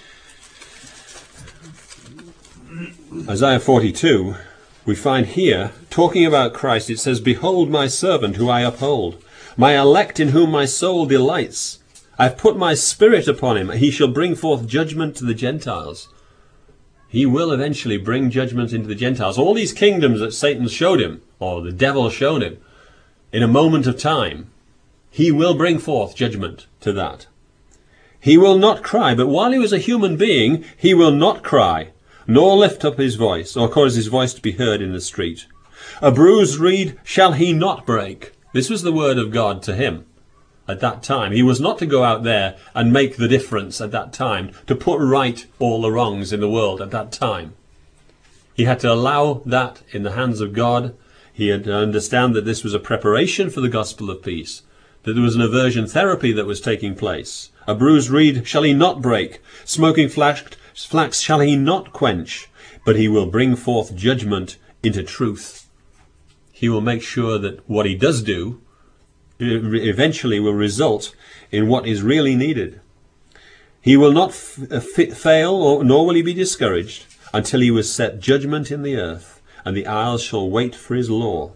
Isaiah forty-two, we find here, talking about Christ, it says, "Behold my servant who I uphold, my elect in whom my soul delights. I've put my spirit upon him. He shall bring forth judgment to the Gentiles." He will eventually bring judgment into the Gentiles. All these kingdoms that Satan showed him, or the devil showed him, in a moment of time, he will bring forth judgment to that. He will not cry, but while he was a human being, he will not cry, nor lift up his voice, or cause his voice to be heard in the street. A bruised reed shall he not break. This was the word of God to him at that time. He was not to go out there and make the difference at that time, to put right all the wrongs in the world at that time. He had to allow that in the hands of God. He had to understand that this was a preparation for the gospel of peace, that there was an aversion therapy that was taking place. A bruised reed shall he not break, smoking flax, flax shall he not quench, but he will bring forth judgment into truth. He will make sure that what he does do eventually will result in what is really needed. He will not f- fail, or, nor will he be discouraged, until he was set judgment in the earth, and the isles shall wait for his law.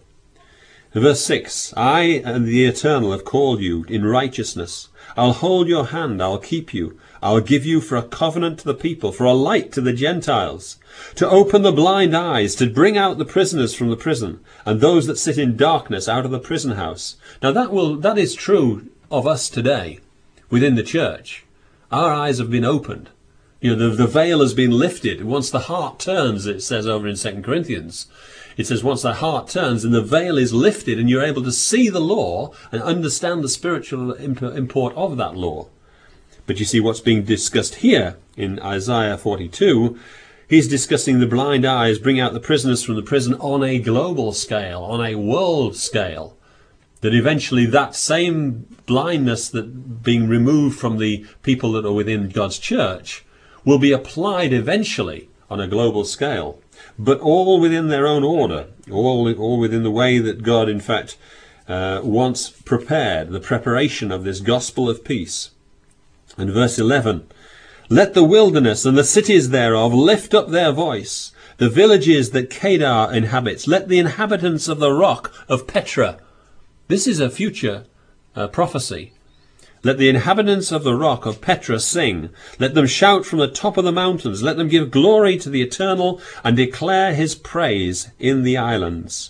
Verse six, "I and the Eternal have called you in righteousness. I'll hold your hand, I'll keep you. I'll give you for a covenant to the people, for a light to the Gentiles, to open the blind eyes, to bring out the prisoners from the prison, and those that sit in darkness out of the prison house." Now that will that is true of us today within the church. Our eyes have been opened. You know, the, the veil has been lifted. Once the heart turns, it says over in Second Corinthians, it says once the heart turns and the veil is lifted and you're able to see the law and understand the spiritual import of that law. But you see what's being discussed here in Isaiah forty-two, he's discussing the blind eyes, bring out the prisoners from the prison on a global scale, on a world scale. That eventually that same blindness that being removed from the people that are within God's church will be applied eventually on a global scale. But all within their own order, all, all within the way that God, in fact, uh, wants prepared, the preparation of this gospel of peace. And verse eleven, "Let the wilderness and the cities thereof lift up their voice, the villages that Kedar inhabits, let the inhabitants of the rock of Petra." This is a future uh, prophecy. "Let the inhabitants of the rock of Petra sing. Let them shout from the top of the mountains. Let them give glory to the Eternal and declare his praise in the islands."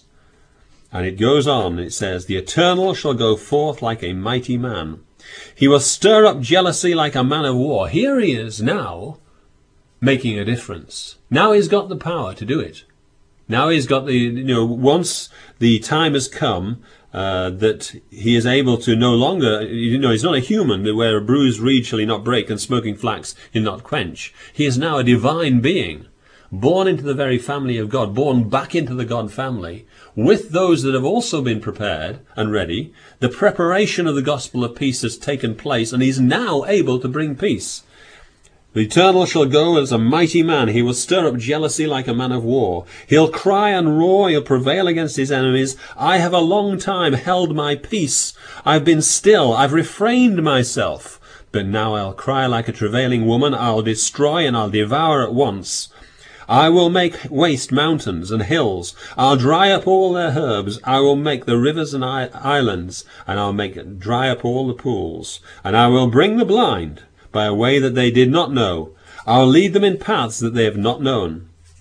And it goes on, it says, "The Eternal shall go forth like a mighty man. He will stir up jealousy like a man of war." Here he is now making a difference. Now he's got the power to do it. Now he's got the, you know, once the time has come uh, that he is able to no longer, you know, he's not a human where a bruised reed shall he not break and smoking flax he'll not quench. He is now a divine being, born into the very family of God, born back into the God family, with those that have also been prepared and ready. The preparation of the gospel of peace has taken place, and he's now able to bring peace. "The Eternal shall go as a mighty man. He will stir up jealousy like a man of war. He'll cry and roar. He'll prevail against his enemies. I have a long time held my peace. I've been still. I've refrained myself. But now I'll cry like a travailing woman. I'll destroy and I'll devour at once. I will make waste mountains and hills. I'll dry up all their herbs. I will make the rivers and islands, and I'll make dry up all the pools. And I will bring the blind by a way that they did not know. I'll lead them in paths that they have not known.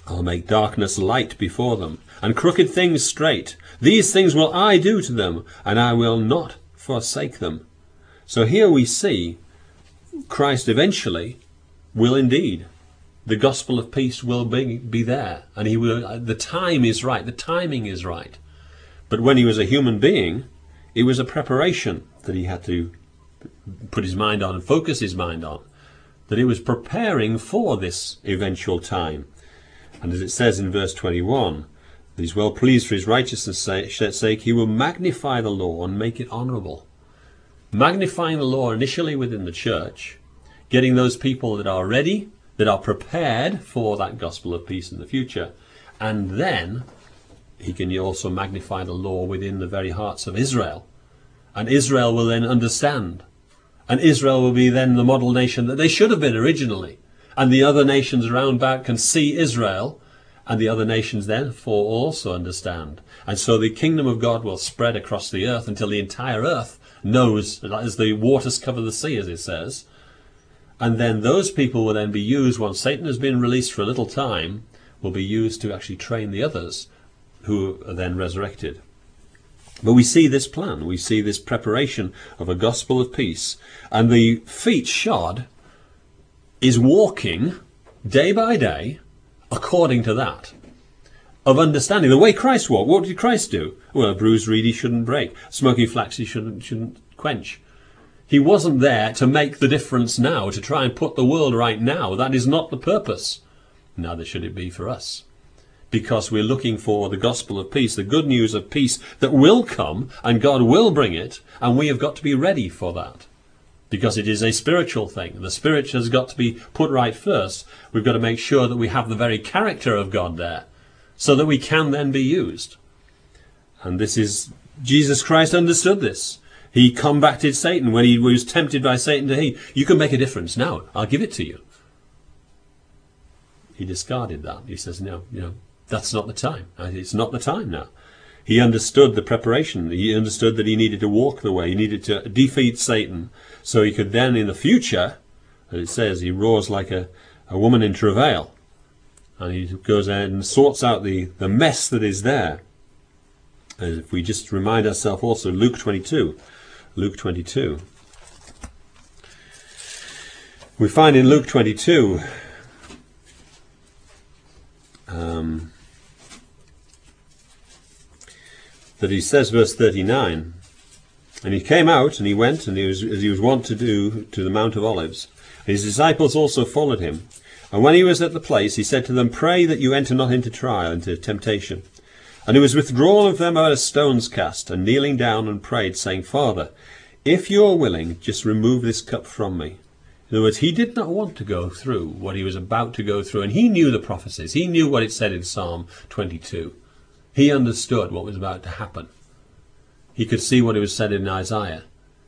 I'll make darkness light before them, and crooked things straight. These things will I do to them, and I will not forsake them. So here we see Christ eventually will indeed, the gospel of peace will be, be there, and he will. The time is right, the timing is right. But when he was a human being, it was a preparation that he had to put his mind on and focus his mind on, that he was preparing for this eventual time. And as it says in verse twenty-one, that he's well pleased for his righteousness' sake, he will magnify the law and make it honourable. Magnifying the law initially within the church, getting those people that are ready, that are prepared for that gospel of peace in the future, and then he can also magnify the law within the very hearts of Israel. And Israel will then understand. And Israel will be then the model nation that they should have been originally. And the other nations around back can see Israel, and the other nations then for also understand. And so the kingdom of God will spread across the earth until the entire earth knows, as the waters cover the sea, as it says. And then those people will then be used, once Satan has been released for a little time, will be used to actually train the others who are then resurrected. But we see this plan, we see this preparation of a gospel of peace. And the feet shod is walking day by day according to that, of understanding the way Christ walked. What did Christ do? Well, a bruised reed he shouldn't break, smoking flax he shouldn't, shouldn't quench. He wasn't there to make the difference now, to try and put the world right now. That is not the purpose. Neither should it be for us. Because we're looking for the gospel of peace, the good news of peace that will come, and God will bring it, and we have got to be ready for that. Because it is a spiritual thing. The spirit has got to be put right first. We've got to make sure that we have the very character of God there, so that we can then be used. And this is, Jesus Christ understood this. He combated Satan when he was tempted by Satan to say, you can make a difference now, I'll give it to you. He discarded that. He says, no, you know, that's not the time. It's not the time now. He understood the preparation. He understood that he needed to walk the way. He needed to defeat Satan, so he could then in the future, as it says, he roars like a, a woman in travail. And he goes out and sorts out the, the mess that is there. As if we just remind ourselves also, Luke twenty-two. Luke twenty-two. We find in Luke twenty-two, um, that he says, verse thirty-nine, and he came out and he went, and he was as he was wont to do, to the Mount of Olives. And his disciples also followed him. And when he was at the place, he said to them, pray that you enter not into trial, into temptation. And he was withdrawn of them about a stone's cast, and kneeling down and prayed, saying, Father, if you are willing, just remove this cup from me. In other words, he did not want to go through what he was about to go through, and he knew the prophecies. He knew what it said in Psalm twenty-two. He understood what was about to happen. He could see what it was said in Isaiah.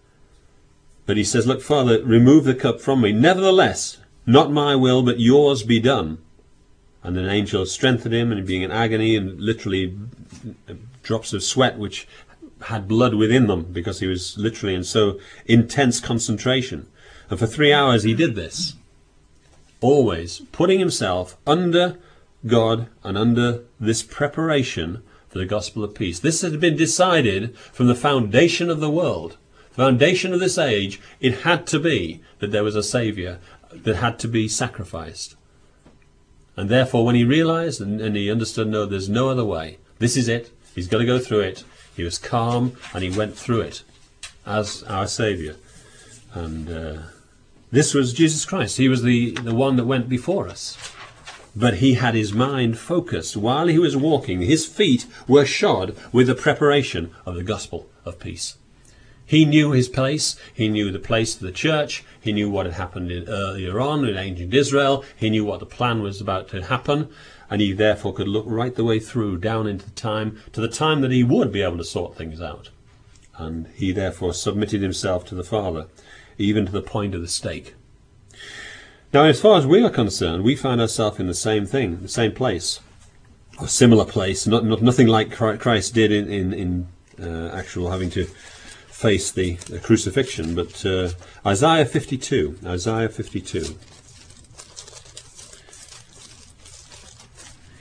But he says, look, Father, remove the cup from me. Nevertheless, not my will, but yours be done. And an angel strengthened him, and being in agony, and literally drops of sweat which had blood within them, because he was literally in so intense concentration. And for three hours he did this, always putting himself under God and under this preparation for the gospel of peace. This had been decided from the foundation of the world, foundation of this age. It had to be that there was a Saviour that had to be sacrificed. And therefore, when he realized and, and he understood, no, there's no other way, this is it, he's got to go through it, he was calm and he went through it as our Saviour. And uh, this was Jesus Christ. He was the, the one that went before us. But he had his mind focused while he was walking. His feet were shod with the preparation of the gospel of peace. He knew his place. He knew the place of the church. He knew what had happened in, earlier on in ancient Israel. He knew what the plan was about to happen. And he therefore could look right the way through, down into the time, to the time that he would be able to sort things out. And he therefore submitted himself to the Father, even to the point of the stake. Now, as far as we are concerned, we find ourselves in the same thing, the same place, a similar place, not, not nothing like Christ did in, in, in uh, actual having to face the, the crucifixion, but uh, Isaiah fifty-two, Isaiah fifty-two.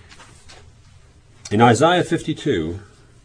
In Isaiah fifty-two,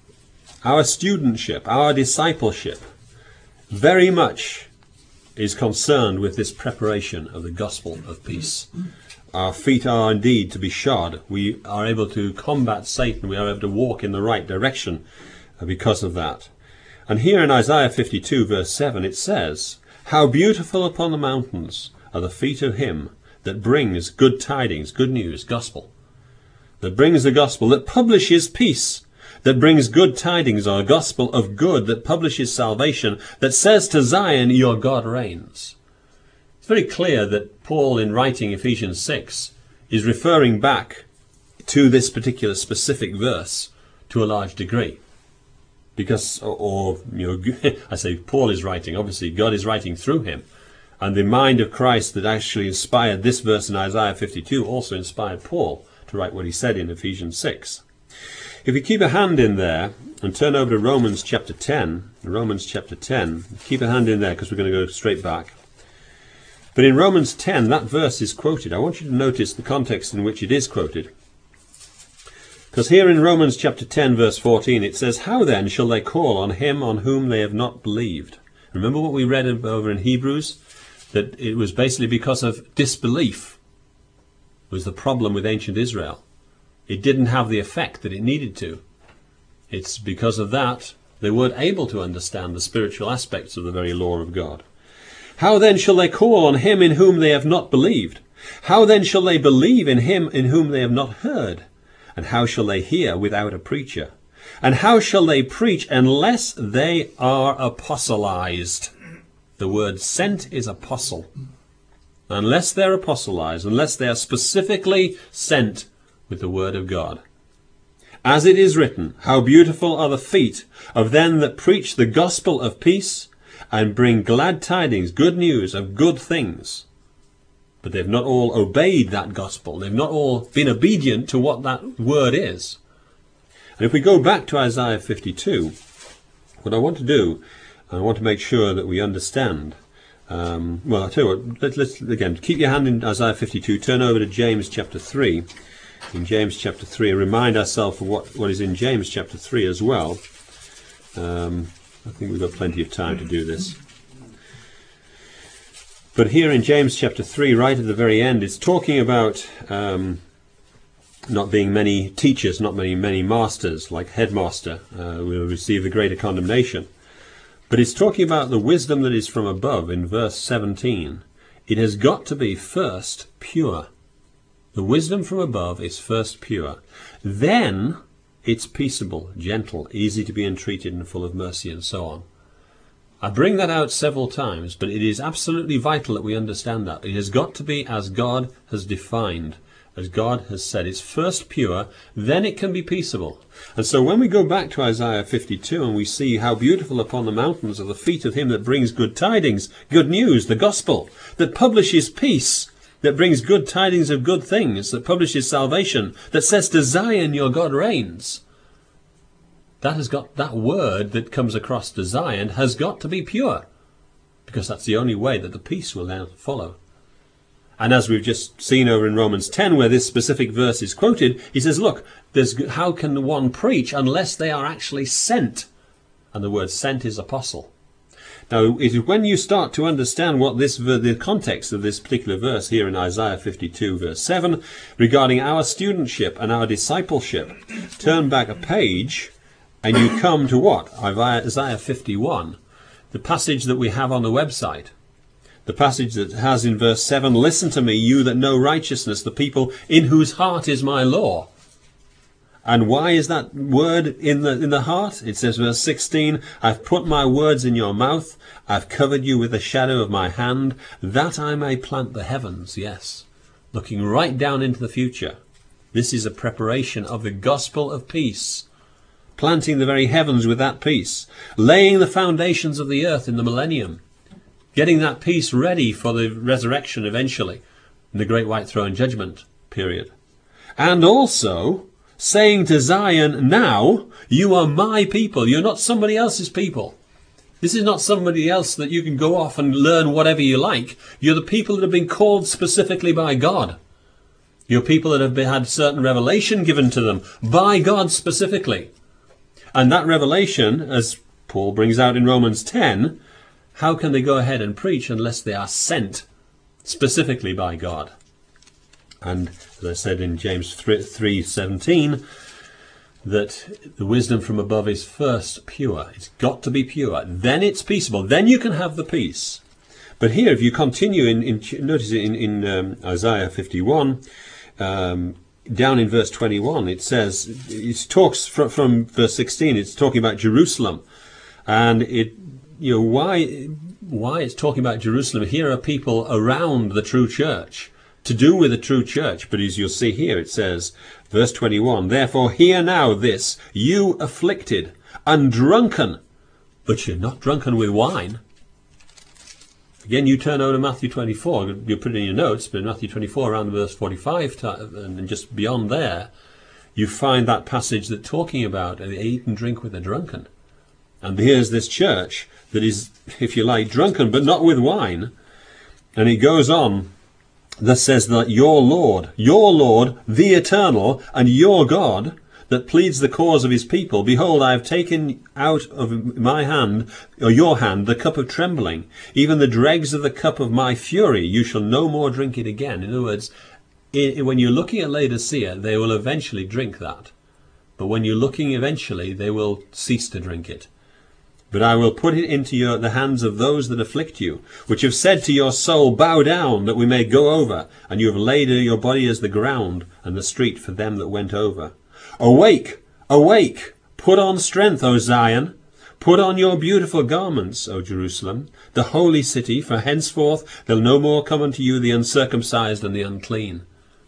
our studentship, our discipleship, very much is concerned with this preparation of the gospel of peace. Our feet are indeed to be shod. We are able to combat Satan. We are able to walk in the right direction because of that. And here in Isaiah fifty-two, verse seven, it says, "How beautiful upon the mountains are the feet of him that brings good tidings," good news, gospel, that brings the gospel, that publishes peace, that brings good tidings, or a gospel of good, that publishes salvation, that says to Zion, your God reigns. It's very clear that Paul, in writing Ephesians six, is referring back to this particular specific verse to a large degree. Because, or, or you know, I say Paul is writing, obviously God is writing through him. And the mind of Christ that actually inspired this verse in Isaiah fifty-two also inspired Paul to write what he said in Ephesians six. If you keep a hand in there and turn over to Romans chapter ten, Romans chapter ten, keep a hand in there because we're going to go straight back. But in Romans ten, that verse is quoted. I want you to notice the context in which it is quoted. Because here in Romans chapter ten, verse fourteen, it says, "How then shall they call on him on whom they have not believed?" Remember what we read over in Hebrews? That it was basically because of disbelief was the problem with ancient Israel. It didn't have the effect that it needed to. It's because of that they weren't able to understand the spiritual aspects of the very law of God. "How then shall they call on him in whom they have not believed? How then shall they believe in him in whom they have not heard? And how shall they hear without a preacher? And how shall they preach unless they are apostolized?" The word sent is apostle. Unless they're apostolized, unless they are specifically sent with the word of God. "As it is written, how beautiful are the feet of them that preach the gospel of peace and bring glad tidings," good news of good things. But they've not all obeyed that gospel. They've not all been obedient to what that word is. And if we go back to Isaiah fifty-two, what I want to do, I want to make sure that we understand. Um, well, I'll tell you what, let, let's, again, keep your hand in Isaiah fifty-two, turn over to James chapter three. In James chapter three, and remind ourselves of what, what is in James chapter three as well. Um, I think we've got plenty of time to do this. But here in James chapter three, right at the very end, it's talking about um, not being many teachers, not many many masters, like headmaster uh, will receive the greater condemnation. But it's talking about the wisdom that is from above in verse seventeen. It has got to be first pure. The wisdom from above is first pure. Then it's peaceable, gentle, easy to be entreated, and full of mercy, and so on. I bring that out several times, but it is absolutely vital that we understand that. It has got to be as God has defined, as God has said. It's first pure, then it can be peaceable. And so when we go back to Isaiah fifty-two and we see how beautiful upon the mountains are the feet of him that brings good tidings, good news, the gospel, that publishes peace, that brings good tidings of good things, that publishes salvation, that says to Zion, your God reigns. That has got, that word that comes across to Zion has got to be pure, because that's the only way that the peace will then follow. And as we've just seen over in Romans ten, where this specific verse is quoted, he says, look, there's, how can one preach unless they are actually sent? And the word sent is apostle. Now, it is when you start to understand what this, the context of this particular verse here in Isaiah fifty-two, verse seven, regarding our studentship and our discipleship, turn back a page, and you come to what? Isaiah fifty-one, the passage that we have on the website. The passage that has in verse seven, listen to me, you that know righteousness, the people in whose heart is my law. And why is that word in the in the heart? It says, verse sixteen, I've put my words in your mouth, I've covered you with the shadow of my hand, that I may plant the heavens. Yes, looking right down into the future. This is a preparation of the gospel of peace. Planting the very heavens with that peace. Laying the foundations of the earth in the millennium. Getting that peace ready for the resurrection eventually, in the great white throne judgment period. And also saying to Zion, now you are my people. You're not somebody else's people. This is not somebody else that you can go off and learn whatever you like. You're the people that have been called specifically by God. You're people that have been, had certain revelation given to them by God specifically. And that revelation, as Paul brings out in Romans ten, how can they go ahead and preach unless they are sent specifically by God? And as I said in James three seventeen, that the wisdom from above is first pure. It's got to be pure. Then it's peaceable. Then you can have the peace. But here, if you continue in, in notice in, in um, Isaiah fifty-one, um, down in verse twenty-one, it says, it talks from, from verse sixteen, it's talking about Jerusalem. And it, you know, why, why it's talking about Jerusalem. Here are people around the true church, to do with the true church. But as you'll see here, it says, verse twenty-one, therefore hear now this, you afflicted and drunken, but you're not drunken with wine. Again, you turn over to Matthew twenty-four, you put it in your notes, but in Matthew twenty-four, around verse forty-five, and just beyond there, you find that passage that talking about they eat and drink with the drunken. And here's this church that is, if you like, drunken, but not with wine. And he goes on, that says that your Lord, your Lord, the Eternal, and your God, that pleads the cause of his people, behold, I have taken out of my hand, or your hand, the cup of trembling, even the dregs of the cup of my fury. You shall no more drink it again. In other words, when you're looking at Laodicea, they will eventually drink that. But when you're looking eventually, they will cease to drink it. But I will put it into your, the hands of those that afflict you, which have said to your soul, bow down, that we may go over. And you have laid your body as the ground, and the street for them that went over. Awake, awake, put on strength, O Zion. Put on your beautiful garments, O Jerusalem, the holy city, for henceforth there'll no more come unto you the uncircumcised and the unclean.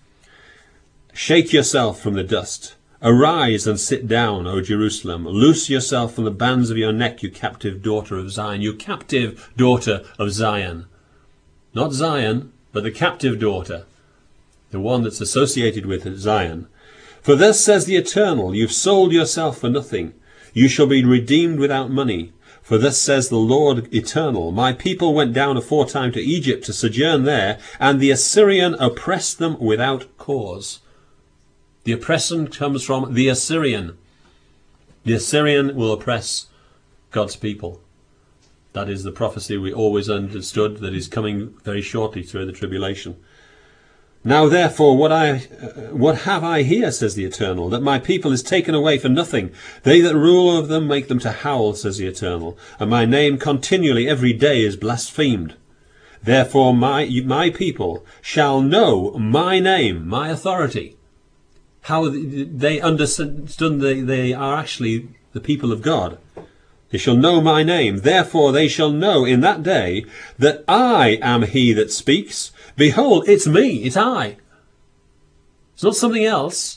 Shake yourself from the dust. Arise and sit down, O Jerusalem. Loose yourself from the bands of your neck, you captive daughter of Zion. You captive daughter of Zion. Not Zion, but the captive daughter. The one that's associated with Zion. For thus says the Eternal, you've sold yourself for nothing. You shall be redeemed without money. For thus says the Lord Eternal, my people went down aforetime to Egypt to sojourn there, and the Assyrian oppressed them without cause. The oppression comes from the Assyrian. The Assyrian will oppress God's people. That is the prophecy we always understood that is coming very shortly through the tribulation. Now therefore, what I, uh, what have I here, says the Eternal, that my people is taken away for nothing. They that rule over them make them to howl, says the Eternal, and my name continually every day is blasphemed. Therefore my, my people shall know my name, my authority. How they understood they, they are actually the people of God. They shall know my name. Therefore they shall know in that day that I am he that speaks. Behold, it's me, it's I. It's not something else.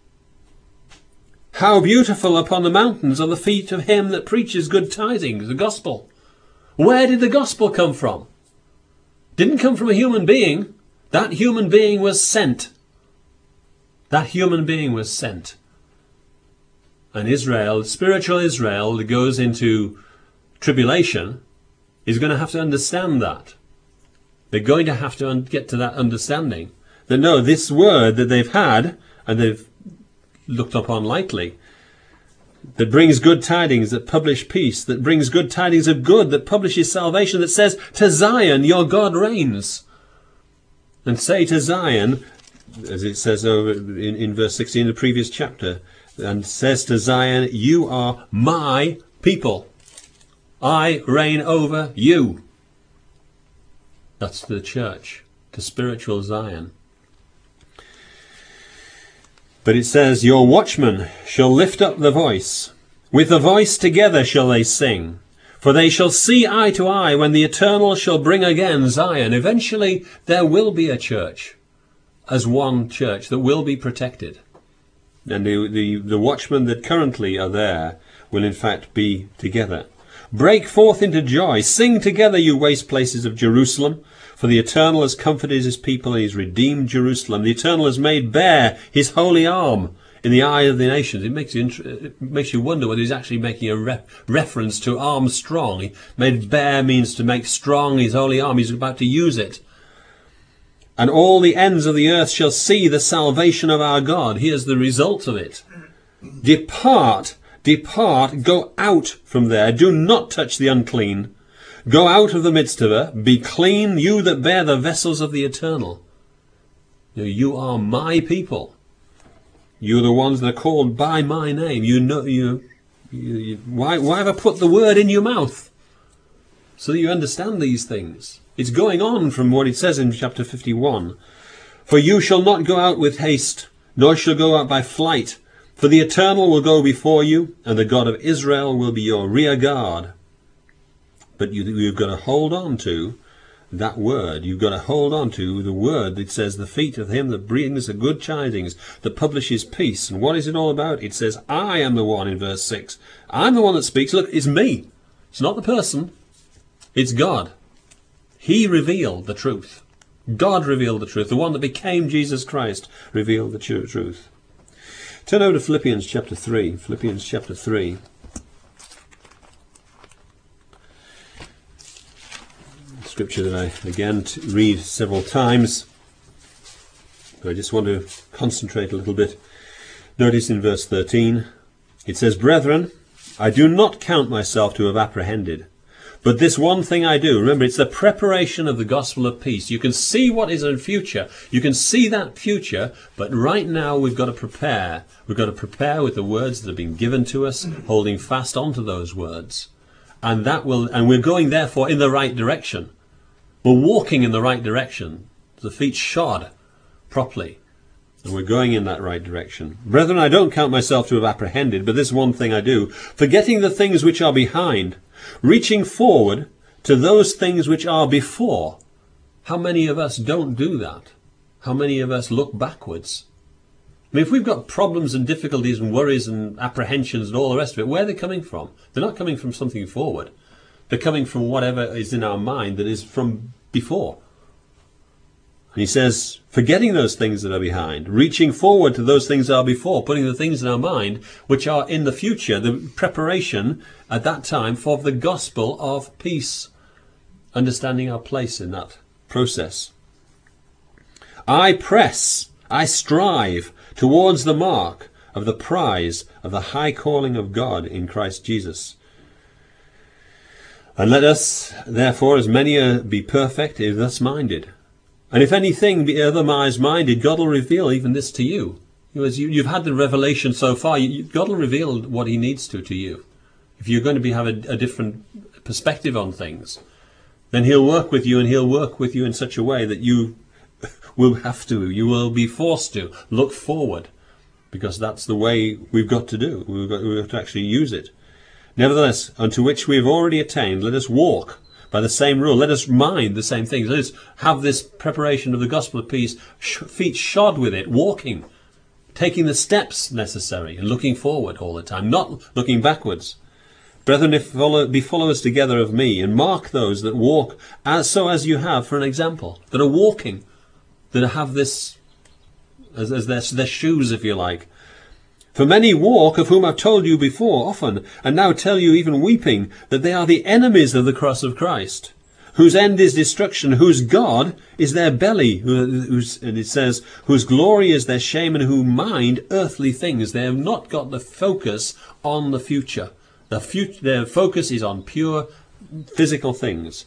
How beautiful upon the mountains are the feet of him that preaches good tidings, the gospel. Where did the gospel come from? Didn't come from a human being. That human being was sent. That human being was sent. And Israel, spiritual Israel that goes into tribulation, is going to have to understand that. They're going to have to get to that understanding. That no, this word that they've had, and they've looked upon lightly, that brings good tidings, that publish peace, that brings good tidings of good, that publishes salvation, that says, to Zion, your God reigns. And say to Zion, as it says over in, in verse sixteen, the previous chapter, and says to Zion, you are my people. I reign over you. That's the church, the spiritual Zion. But it says, your watchmen shall lift up the voice. With the voice together shall they sing. For they shall see eye to eye when the Eternal shall bring again Zion. Eventually there will be a church as one church that will be protected. And the, the, the watchmen that currently are there will in fact be together. Break forth into joy. Sing together, you waste places of Jerusalem. For the Eternal has comforted his people and he's redeemed Jerusalem. The Eternal has made bare his holy arm in the eye of the nations. It makes you, it makes you wonder whether he's actually making a re reference to arm strong. He made bare means to make strong his holy arm. He's about to use it. And all the ends of the earth shall see the salvation of our God. Here's the result of it. Depart, depart, go out from there. Do not touch the unclean. Go out of the midst of her. Be clean, you that bear the vessels of the eternal. You know, you are my people. You're the ones that are called by my name. You know, you, you, you why, why have I put the word in your mouth? So that you understand these things. It's going on from what it says in chapter fifty-one. For you shall not go out with haste, nor shall go out by flight. For the Eternal will go before you, and the God of Israel will be your rear guard. But you, you've got to hold on to that word. You've got to hold on to the word that says, the feet of him that brings the good tidings, that publishes peace. And what is it all about? It says, I am the one in verse six. I'm the one that speaks. Look, it's me. It's not the person. It's God. He revealed the truth. God revealed the truth. The one that became Jesus Christ revealed the truth. Turn over to Philippians chapter three. Philippians chapter three. Scripture that I, again, read several times. But I just want to concentrate a little bit. Notice in verse thirteen, it says, Brethren, I do not count myself to have apprehended. But this one thing I do, remember, it's the preparation of the gospel of peace. You can see what is in future. You can see that future, but right now we've got to prepare. We've got to prepare with the words that have been given to us, holding fast onto those words. And that will, and we're going therefore in the right direction. We're walking in the right direction. The feet shod properly. And we're going in that right direction. Brethren, I don't count myself to have apprehended, but this one thing I do, forgetting the things which are behind, reaching forward to those things which are before. How many of us don't do that? How many of us look backwards? I mean, if we've got problems and difficulties and worries and apprehensions and all the rest of it, where are they coming from? They're not coming from something forward. They're coming from whatever is in our mind that is from before. And he says, forgetting those things that are behind, reaching forward to those things that are before, putting the things in our mind which are in the future, the preparation at that time for the gospel of peace, understanding our place in that process. I press, I strive towards the mark of the prize of the high calling of God in Christ Jesus. And let us, therefore, as many uh, be perfect, if thus minded. And if anything be otherwise minded, God will reveal even this to you. You know, as you, you've had the revelation so far, you, God will reveal what he needs to to you. If you're going to be have a, a different perspective on things, then he'll work with you, and he'll work with you in such a way that you will have to, you will be forced to look forward, because that's the way we've got to do. We've got, we've got to actually use it. Nevertheless, unto which we have already attained, let us walk by the same rule. Let us mind the same things. Let us have this preparation of the gospel of peace, sh- feet shod with it, walking, taking the steps necessary and looking forward all the time, not looking backwards. Brethren, if follow, be followers together of me, and mark those that walk as so as you have for an example, that are walking, that have this as, as their, their shoes, if you like. For many walk, of whom I've told you before often, and now tell you even weeping, that they are the enemies of the cross of Christ, whose end is destruction, whose God is their belly, whose, and it says, whose glory is their shame, and who mind earthly things. They have not got the focus on the future. The future, their focus is on pure physical things.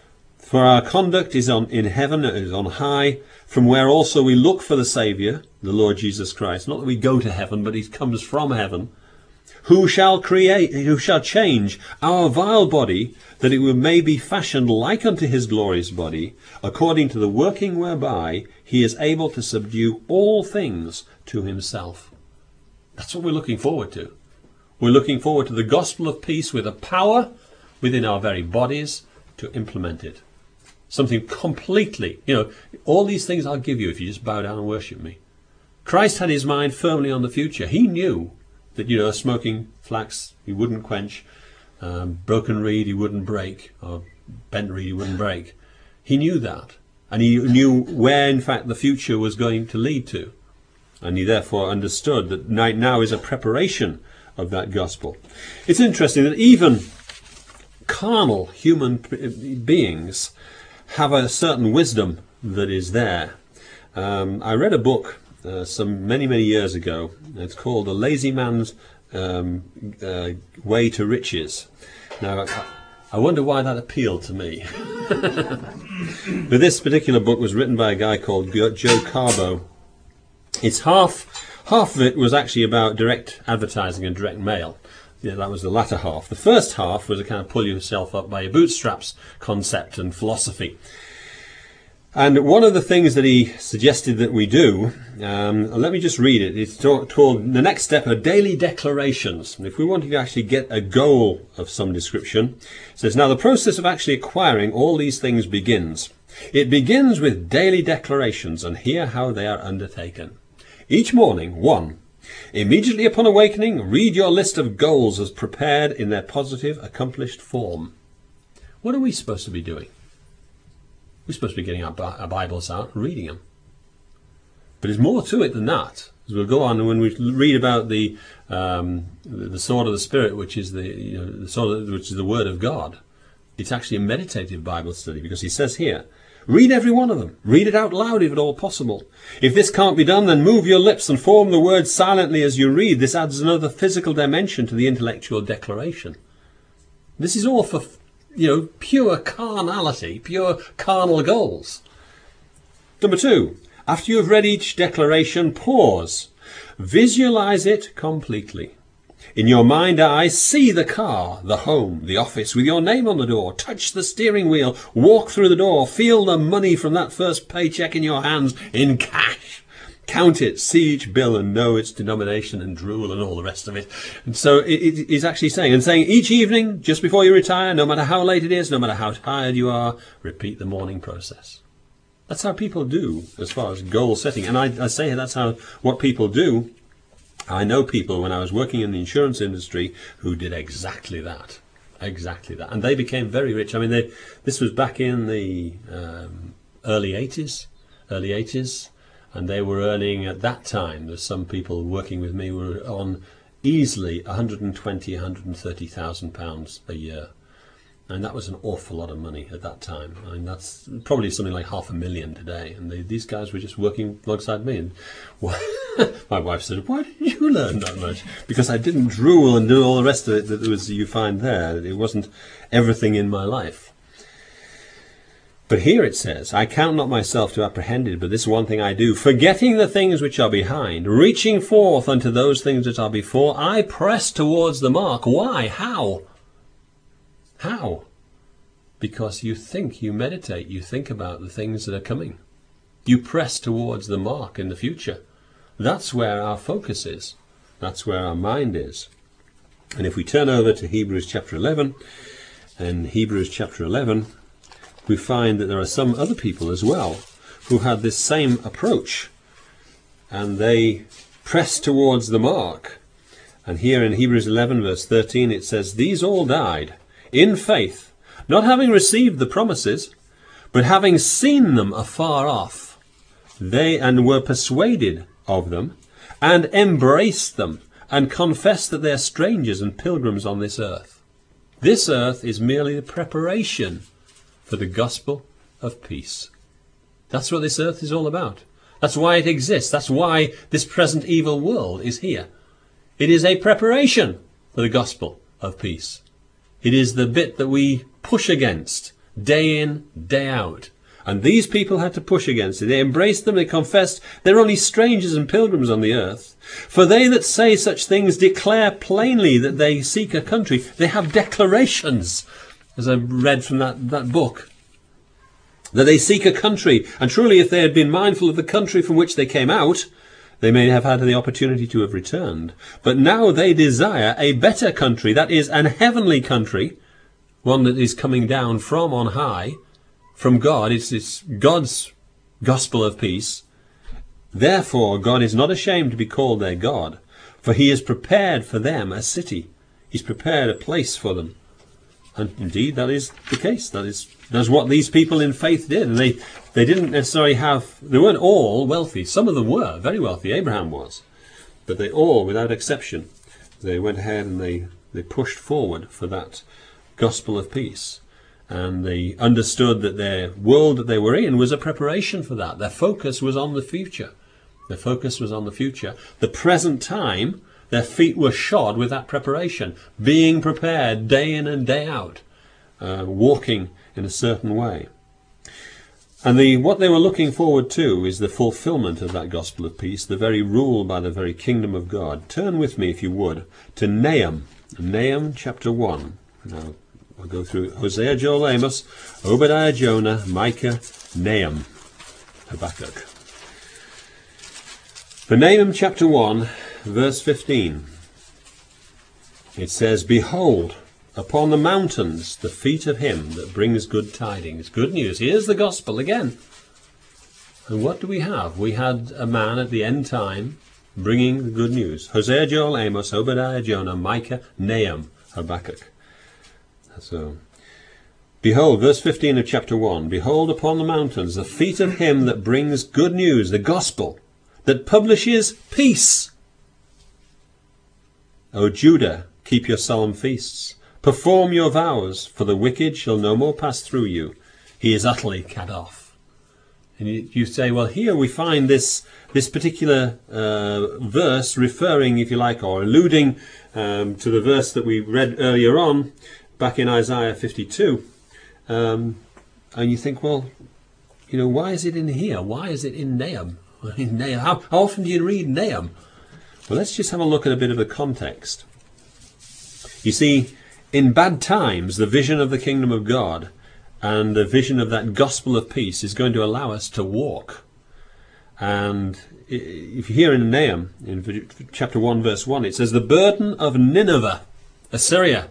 For our conduct is on in heaven, is on high, from where also we look for the Saviour, the Lord Jesus Christ. Not that we go to heaven, but he comes from heaven. Who shall create, who shall change our vile body, that it may be fashioned like unto his glorious body, according to the working whereby he is able to subdue all things to himself. That's what we're looking forward to. We're looking forward to the gospel of peace with a power within our very bodies to implement it. Something completely, you know, all these things I'll give you if you just bow down and worship me. Christ had his mind firmly on the future. He knew that, you know, a smoking flax he wouldn't quench, um, broken reed he wouldn't break, or bent reed he wouldn't break. He knew that. And he knew where, in fact, the future was going to lead to. And he therefore understood that now is a preparation of that gospel. It's interesting that even carnal human beings have a certain wisdom that is there. Um, I read a book uh, some many, many years ago. It's called The Lazy Man's um, uh, Way to Riches. Now, I, I wonder why that appealed to me. But this particular book was written by a guy called Joe Carbo. It's half, half of it was actually about direct advertising and direct mail. Yeah, that was the latter half. The first half was a kind of pull yourself up by your bootstraps concept and philosophy. And one of the things that he suggested that we do, um, let me just read it. It's called the next step are daily declarations. And if we wanted to actually get a goal of some description, it says, now the process of actually acquiring all these things begins. It begins with daily declarations, and hear how they are undertaken. Each morning, one. Immediately upon awakening, read your list of goals as prepared in their positive, accomplished form. What are we supposed to be doing? We're supposed to be getting our, our Bibles out and reading them. But there's more to it than that. As we'll go on, and when we read about the um, the, the sword of the Spirit, which is the you know the sword, of, which is the Word of God, it's actually a meditative Bible study, because he says here, read every one of them. Read it out loud if at all possible. If this can't be done, then move your lips and form the words silently as you read. This adds another physical dimension to the intellectual declaration. This is all for, you know, pure carnality, pure carnal goals. Number two, after you have read each declaration, pause. Visualize it completely. In your mind eye, see the car, the home, the office with your name on the door. Touch the steering wheel, walk through the door, feel the money from that first paycheck in your hands in cash. Count it, see each bill and know its denomination and drool and all the rest of it. And so it, it is actually saying, and saying each evening, just before you retire, no matter how late it is, no matter how tired you are, repeat the morning process. That's how people do as far as goal setting. And I, I say that's how what people do. I know people when I was working in the insurance industry who did exactly that. Exactly that. And they became very rich. I mean, they, this was back in the um, early eighties. Early eighties. And they were earning at that time, there's some people working with me were on easily one hundred twenty, one hundred thirty thousand pounds a year. And that was an awful lot of money at that time. I mean, that's probably something like half a million today. And they, these guys were just working alongside me. And my wife said, why did you learn that much? Because I didn't drool and do all the rest of it that was you find there. It wasn't everything in my life. But here it says, I count not myself to apprehend it, but this one thing I do, forgetting the things which are behind, reaching forth unto those things that are before, I press towards the mark. Why? How? How? Because you think, you meditate, you think about the things that are coming. You press towards the mark in the future. That's where our focus is. That's where our mind is. And if we turn over to Hebrews chapter eleven, and Hebrews chapter eleven, we find that there are some other people as well who had this same approach. And they press towards the mark. And here in Hebrews eleven verse thirteen it says, these all died in faith, not having received the promises, but having seen them afar off, they and were persuaded of them, and embraced them, and confessed that they are strangers and pilgrims on this earth. This earth is merely the preparation for the gospel of peace. That's what this earth is all about. That's why it exists. That's why this present evil world is here. It is a preparation for the gospel of peace. It is the bit that we push against day in, day out. And these people had to push against it. They embraced them, they confessed they're only strangers and pilgrims on the earth. For they that say such things declare plainly that they seek a country. They have declarations, as I read from that, that book, that they seek a country. And truly, if they had been mindful of the country from which they came out, they may have had the opportunity to have returned. But now they desire a better country, that is, an heavenly country, one that is coming down from on high, from God. It's, it's God's gospel of peace. Therefore, God is not ashamed to be called their God, for he has prepared for them a city. He's prepared a place for them. And indeed, that is the case. That is that's what these people in faith did. And they, they didn't necessarily have, they weren't all wealthy. Some of them were very wealthy. Abraham was. But they all, without exception, they went ahead and they, they pushed forward for that gospel of peace. And they understood that their world that they were in was a preparation for that. Their focus was on the future. Their focus was on the future. The present time, their feet were shod with that preparation, being prepared day in and day out, uh, walking in a certain way. And the, what they were looking forward to is the fulfillment of that gospel of peace, the very rule by the very kingdom of God. Turn with me, if you would, to Nahum, Nahum chapter one. Now, we'll go through Hosea, Joel, Amos, Obadiah, Jonah, Micah, Nahum, Habakkuk. For Nahum chapter one, verse fifteen, it says, "Behold, upon the mountains the feet of him that brings good tidings." Good news. Here's the gospel again. And what do we have? We had a man at the end time bringing the good news. Hosea, Joel, Amos, Obadiah, Jonah, Micah, Nahum, Habakkuk. So, behold, verse fifteen of chapter one, "Behold upon the mountains the feet of him that brings good news," the gospel, "that publishes peace. O Judah, keep your solemn feasts. Perform your vows, for the wicked shall no more pass through you. He is utterly cut off." And you, you say, well, here we find this this particular uh, verse referring, if you like, or alluding um, to the verse that we read earlier on, back in Isaiah fifty-two. Um, and you think, well, you know, why is it in here? Why is it in Nahum? In Nahum? How, how often do you read Nahum? Well, let's just have a look at a bit of the context. You see, in bad times, the vision of the kingdom of God and the vision of that gospel of peace is going to allow us to walk. And if you hear in Nahum, in chapter one, verse one, it says, "The burden of Nineveh," Assyria,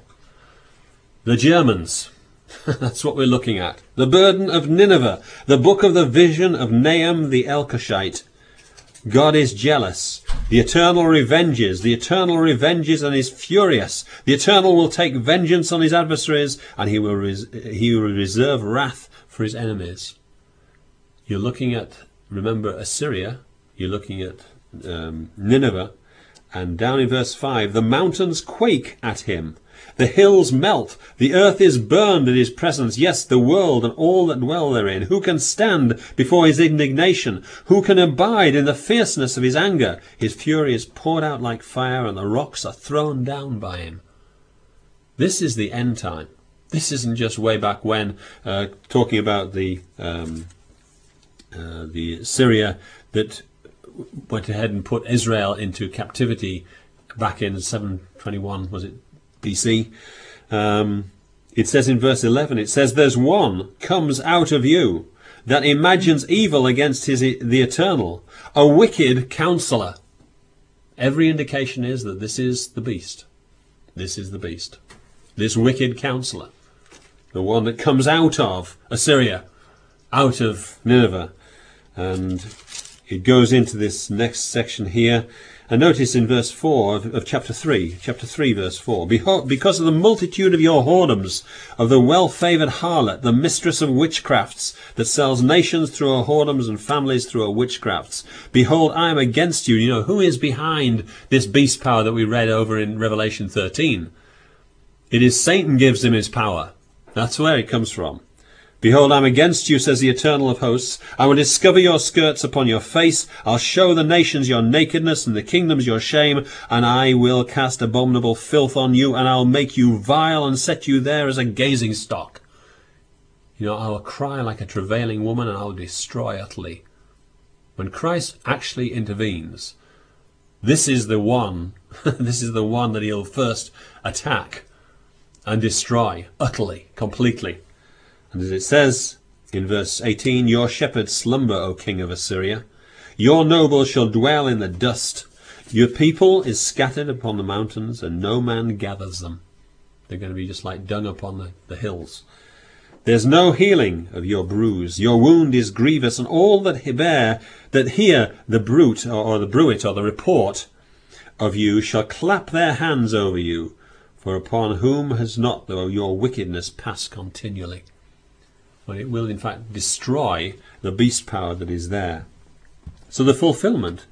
the Germans. That's what we're looking at. The burden of Nineveh, the book of the vision of Nahum the Elkoshite. God is jealous. The eternal revenges. The eternal revenges and is furious. The eternal will take vengeance on his adversaries, and he will res he will reserve wrath for his enemies. You're looking at, remember, Assyria. You're looking at um, Nineveh. And down in verse five, "The mountains quake at him. The hills melt. The earth is burned at his presence. Yes, the world and all that dwell therein. Who can stand before his indignation? Who can abide in the fierceness of his anger? His fury is poured out like fire, and the rocks are thrown down by him." This is the end time. This isn't just way back when, uh, talking about the um, uh, the Syria that went ahead and put Israel into captivity back in seven twenty-one, was it, B C? Um, it says in verse eleven, it says, "There's one comes out of you that imagines evil against his the eternal, a wicked counselor." Every indication is that this is the beast. This is the beast. This wicked counselor. The one that comes out of Assyria, out of Nineveh. And it goes into this next section here. And notice in verse four of, of chapter three, chapter three, verse four, "Behold, because of the multitude of your whoredoms, of the well-favoured harlot, the mistress of witchcrafts, that sells nations through her whoredoms and families through her witchcrafts. Behold, I am against you." You know, who is behind this beast power that we read over in Revelation thirteen? It is Satan gives him his power. That's where it comes from. "Behold, I am against you, says the Eternal of hosts. I will discover your skirts upon your face. I'll show the nations your nakedness and the kingdoms your shame. And I will cast abominable filth on you, and I'll make you vile and set you there as a gazing stock." You know, I will cry like a travailing woman, and I'll destroy utterly. When Christ actually intervenes, this is the one, this is the one that he'll first attack and destroy utterly, completely. And as it says in verse eighteen, "Your shepherds slumber, O king of Assyria. Your nobles shall dwell in the dust. Your people is scattered upon the mountains, and no man gathers them." They're going to be just like dung upon the, the hills. "There's no healing of your bruise. Your wound is grievous, and all that he bear, that hear the bruit, or, or the bruit, or the report of you, shall clap their hands over you. For upon whom has not, though, your wickedness passed continually?" Well, it will in fact destroy the beast power that is there. So the fulfillment,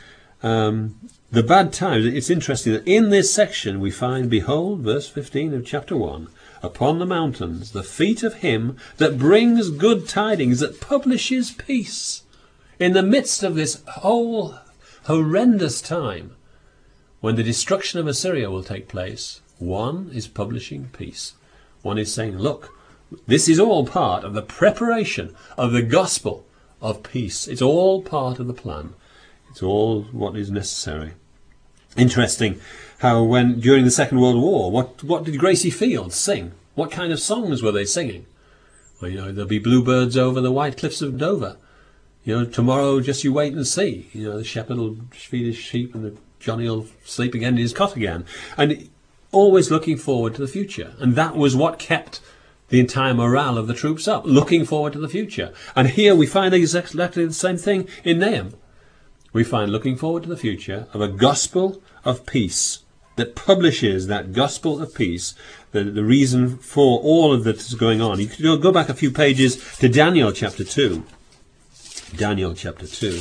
um, the bad times, it's interesting that in this section we find, "Behold," verse fifteen of chapter one, upon the mountains the feet of him that brings good tidings, that publishes peace. In the midst of this whole horrendous time, when the destruction of Assyria will take place, one is publishing peace. One is saying, look, this is all part of the preparation of the gospel of peace. It's all part of the plan. It's all what is necessary. Interesting how when during the Second World War, what, what did Gracie Fields sing? What kind of songs were they singing? Well, you know, there'll be bluebirds over the white cliffs of Dover. You know, tomorrow just you wait and see. You know, the shepherd will feed his sheep and the Johnny will sleep again in his cot again. And always looking forward to the future. And that was what kept the entire morale of the troops up, looking forward to the future. And here we find exactly the same thing in Nahum. We find looking forward to the future of a gospel of peace that publishes that gospel of peace, the, the reason for all of that is going on. You could go back a few pages to Daniel chapter two. Daniel chapter two.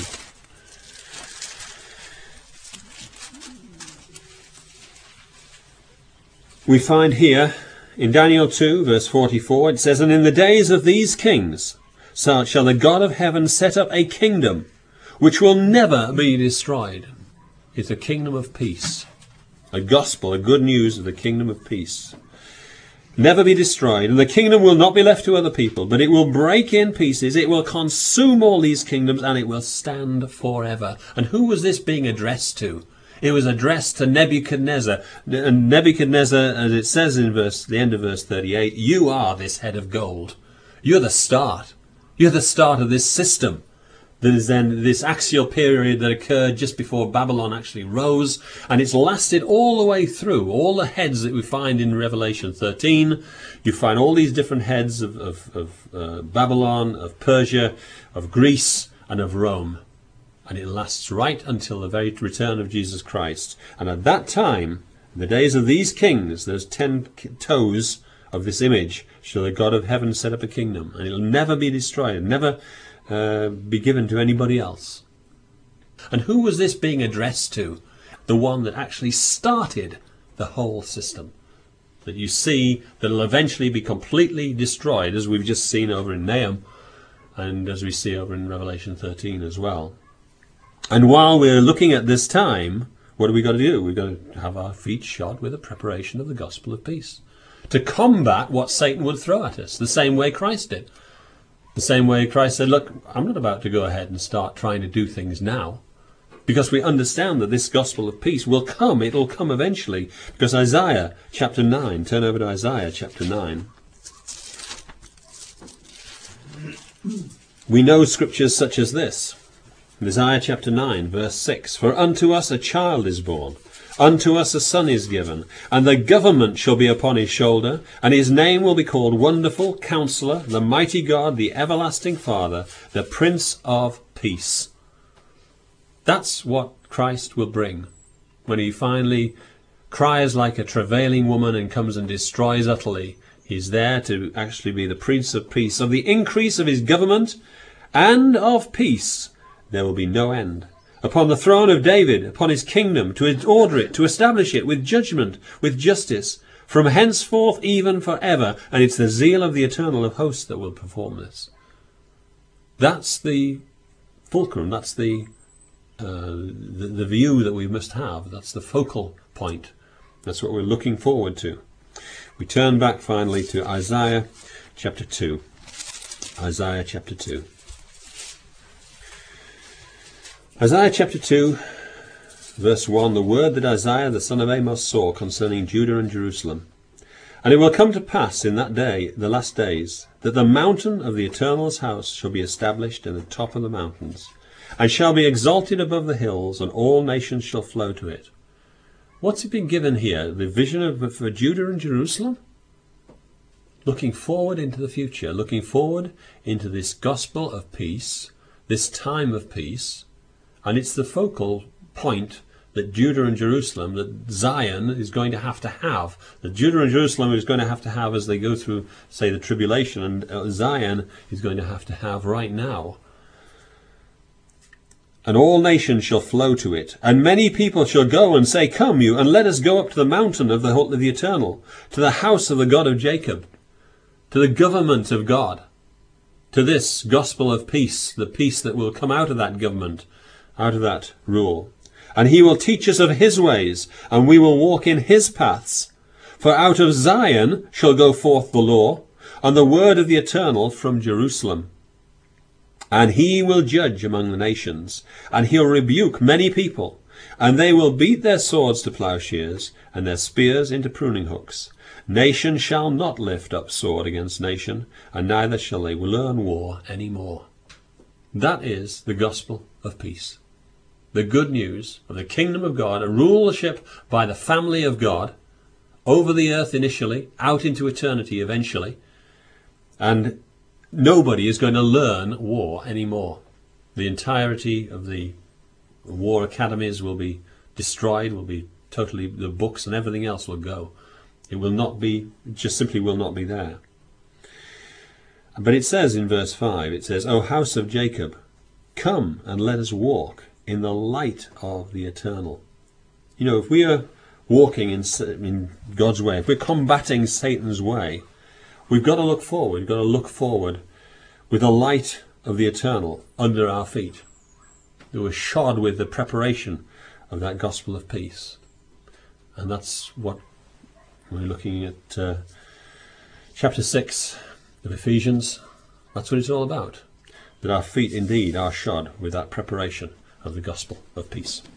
We find here in Daniel two, verse forty-four, it says, "And in the days of these kings so shall the God of heaven set up a kingdom which will never be destroyed." It's a kingdom of peace. A gospel, a good news of the kingdom of peace. Never be destroyed. And the kingdom will not be left to other people, but it will break in pieces. It will consume all these kingdoms, and it will stand forever. And who was this being addressed to? It was addressed to Nebuchadnezzar. And Nebuchadnezzar, as it says in verse, the end of verse thirty-eight, you are this head of gold. You're the start. You're the start of this system. There is then this axial period that occurred just before Babylon actually rose, and it's lasted all the way through. All the heads that we find in Revelation thirteen, you find all these different heads of, of, of uh, Babylon, of Persia, of Greece, and of Rome. And it lasts right until the very return of Jesus Christ. And at that time, in the days of these kings, those ten toes of this image, shall the God of heaven set up a kingdom, and it will never be destroyed, never Uh, be given to anybody else. And who was this being addressed to? The one that actually started the whole system. That you see that will eventually be completely destroyed, as we've just seen over in Nahum, and as we see over in Revelation thirteen as well. And while we're looking at this time, what do we got to do? We've got to have our feet shod with the preparation of the gospel of peace, to combat what Satan would throw at us, the same way Christ did. The same way Christ said, look, I'm not about to go ahead and start trying to do things now, because we understand that this gospel of peace will come. It will come eventually, because Isaiah chapter nine, turn over to Isaiah chapter nine. We know scriptures such as this. Isaiah chapter nine, verse six, "For unto us a child is born, unto us a son is given, and the government shall be upon his shoulder, and his name will be called Wonderful, Counselor, the Mighty God, the Everlasting Father, the Prince of Peace." That's what Christ will bring when he finally cries like a travailing woman and comes and destroys utterly. He's there to actually be the Prince of Peace. Of the increase of his government and of peace there will be no end. Upon the throne of David, upon his kingdom, to order it, to establish it with judgment, with justice, from henceforth even forever. And it's the zeal of the Eternal of hosts that will perform this. That's the fulcrum, that's the, uh, the, the view that we must have. That's the focal point. That's what we're looking forward to. We turn back finally to Isaiah chapter two. Isaiah chapter two. Isaiah chapter two, verse one, "The word that Isaiah the son of Amos saw concerning Judah and Jerusalem. And it will come to pass in that day, the last days, that the mountain of the Eternal's house shall be established in the top of the mountains, and shall be exalted above the hills, and all nations shall flow to it." What's it been given here? The vision of for Judah and Jerusalem? Looking forward into the future, looking forward into this gospel of peace, this time of peace. And it's the focal point that Judah and Jerusalem, that Zion is going to have to have. That Judah and Jerusalem is going to have to have as they go through, say, the tribulation. And Zion is going to have to have right now. and all nations shall flow to it. And many people shall go and say, Come you, and let us go up to the mountain of the, of the Eternal, to the house of the God of Jacob, to the government of God, to this gospel of peace, the peace that will come out of that government, out of that rule. And he will teach us of his ways, and we will walk in his paths. For out of Zion shall go forth the law, and the word of the Eternal from Jerusalem. And he will judge among the nations, and he'll rebuke many people, and they will beat their swords to plowshares, and their spears into pruning hooks. Nation shall not lift up sword against nation, and neither shall they learn war any more. That is the gospel of peace. The good news of the kingdom of God, a rulership by the family of God, over the earth initially, out into eternity eventually, and nobody is going to learn war anymore. The entirety of the war academies will be destroyed, will be totally, the books and everything else will go. It will not be, it just simply will not be there. But it says in verse five, it says, O house of Jacob, come and let us walk in the light of the Eternal. You know, if we are walking in, in God's way, if we're combating Satan's way, we've got to look forward. We've got to look forward with the light of the Eternal under our feet. We were shod with the preparation of that gospel of peace. And that's what we're looking at uh, chapter six of Ephesians. That's what it's all about. That our feet indeed are shod with that preparation of the gospel of peace.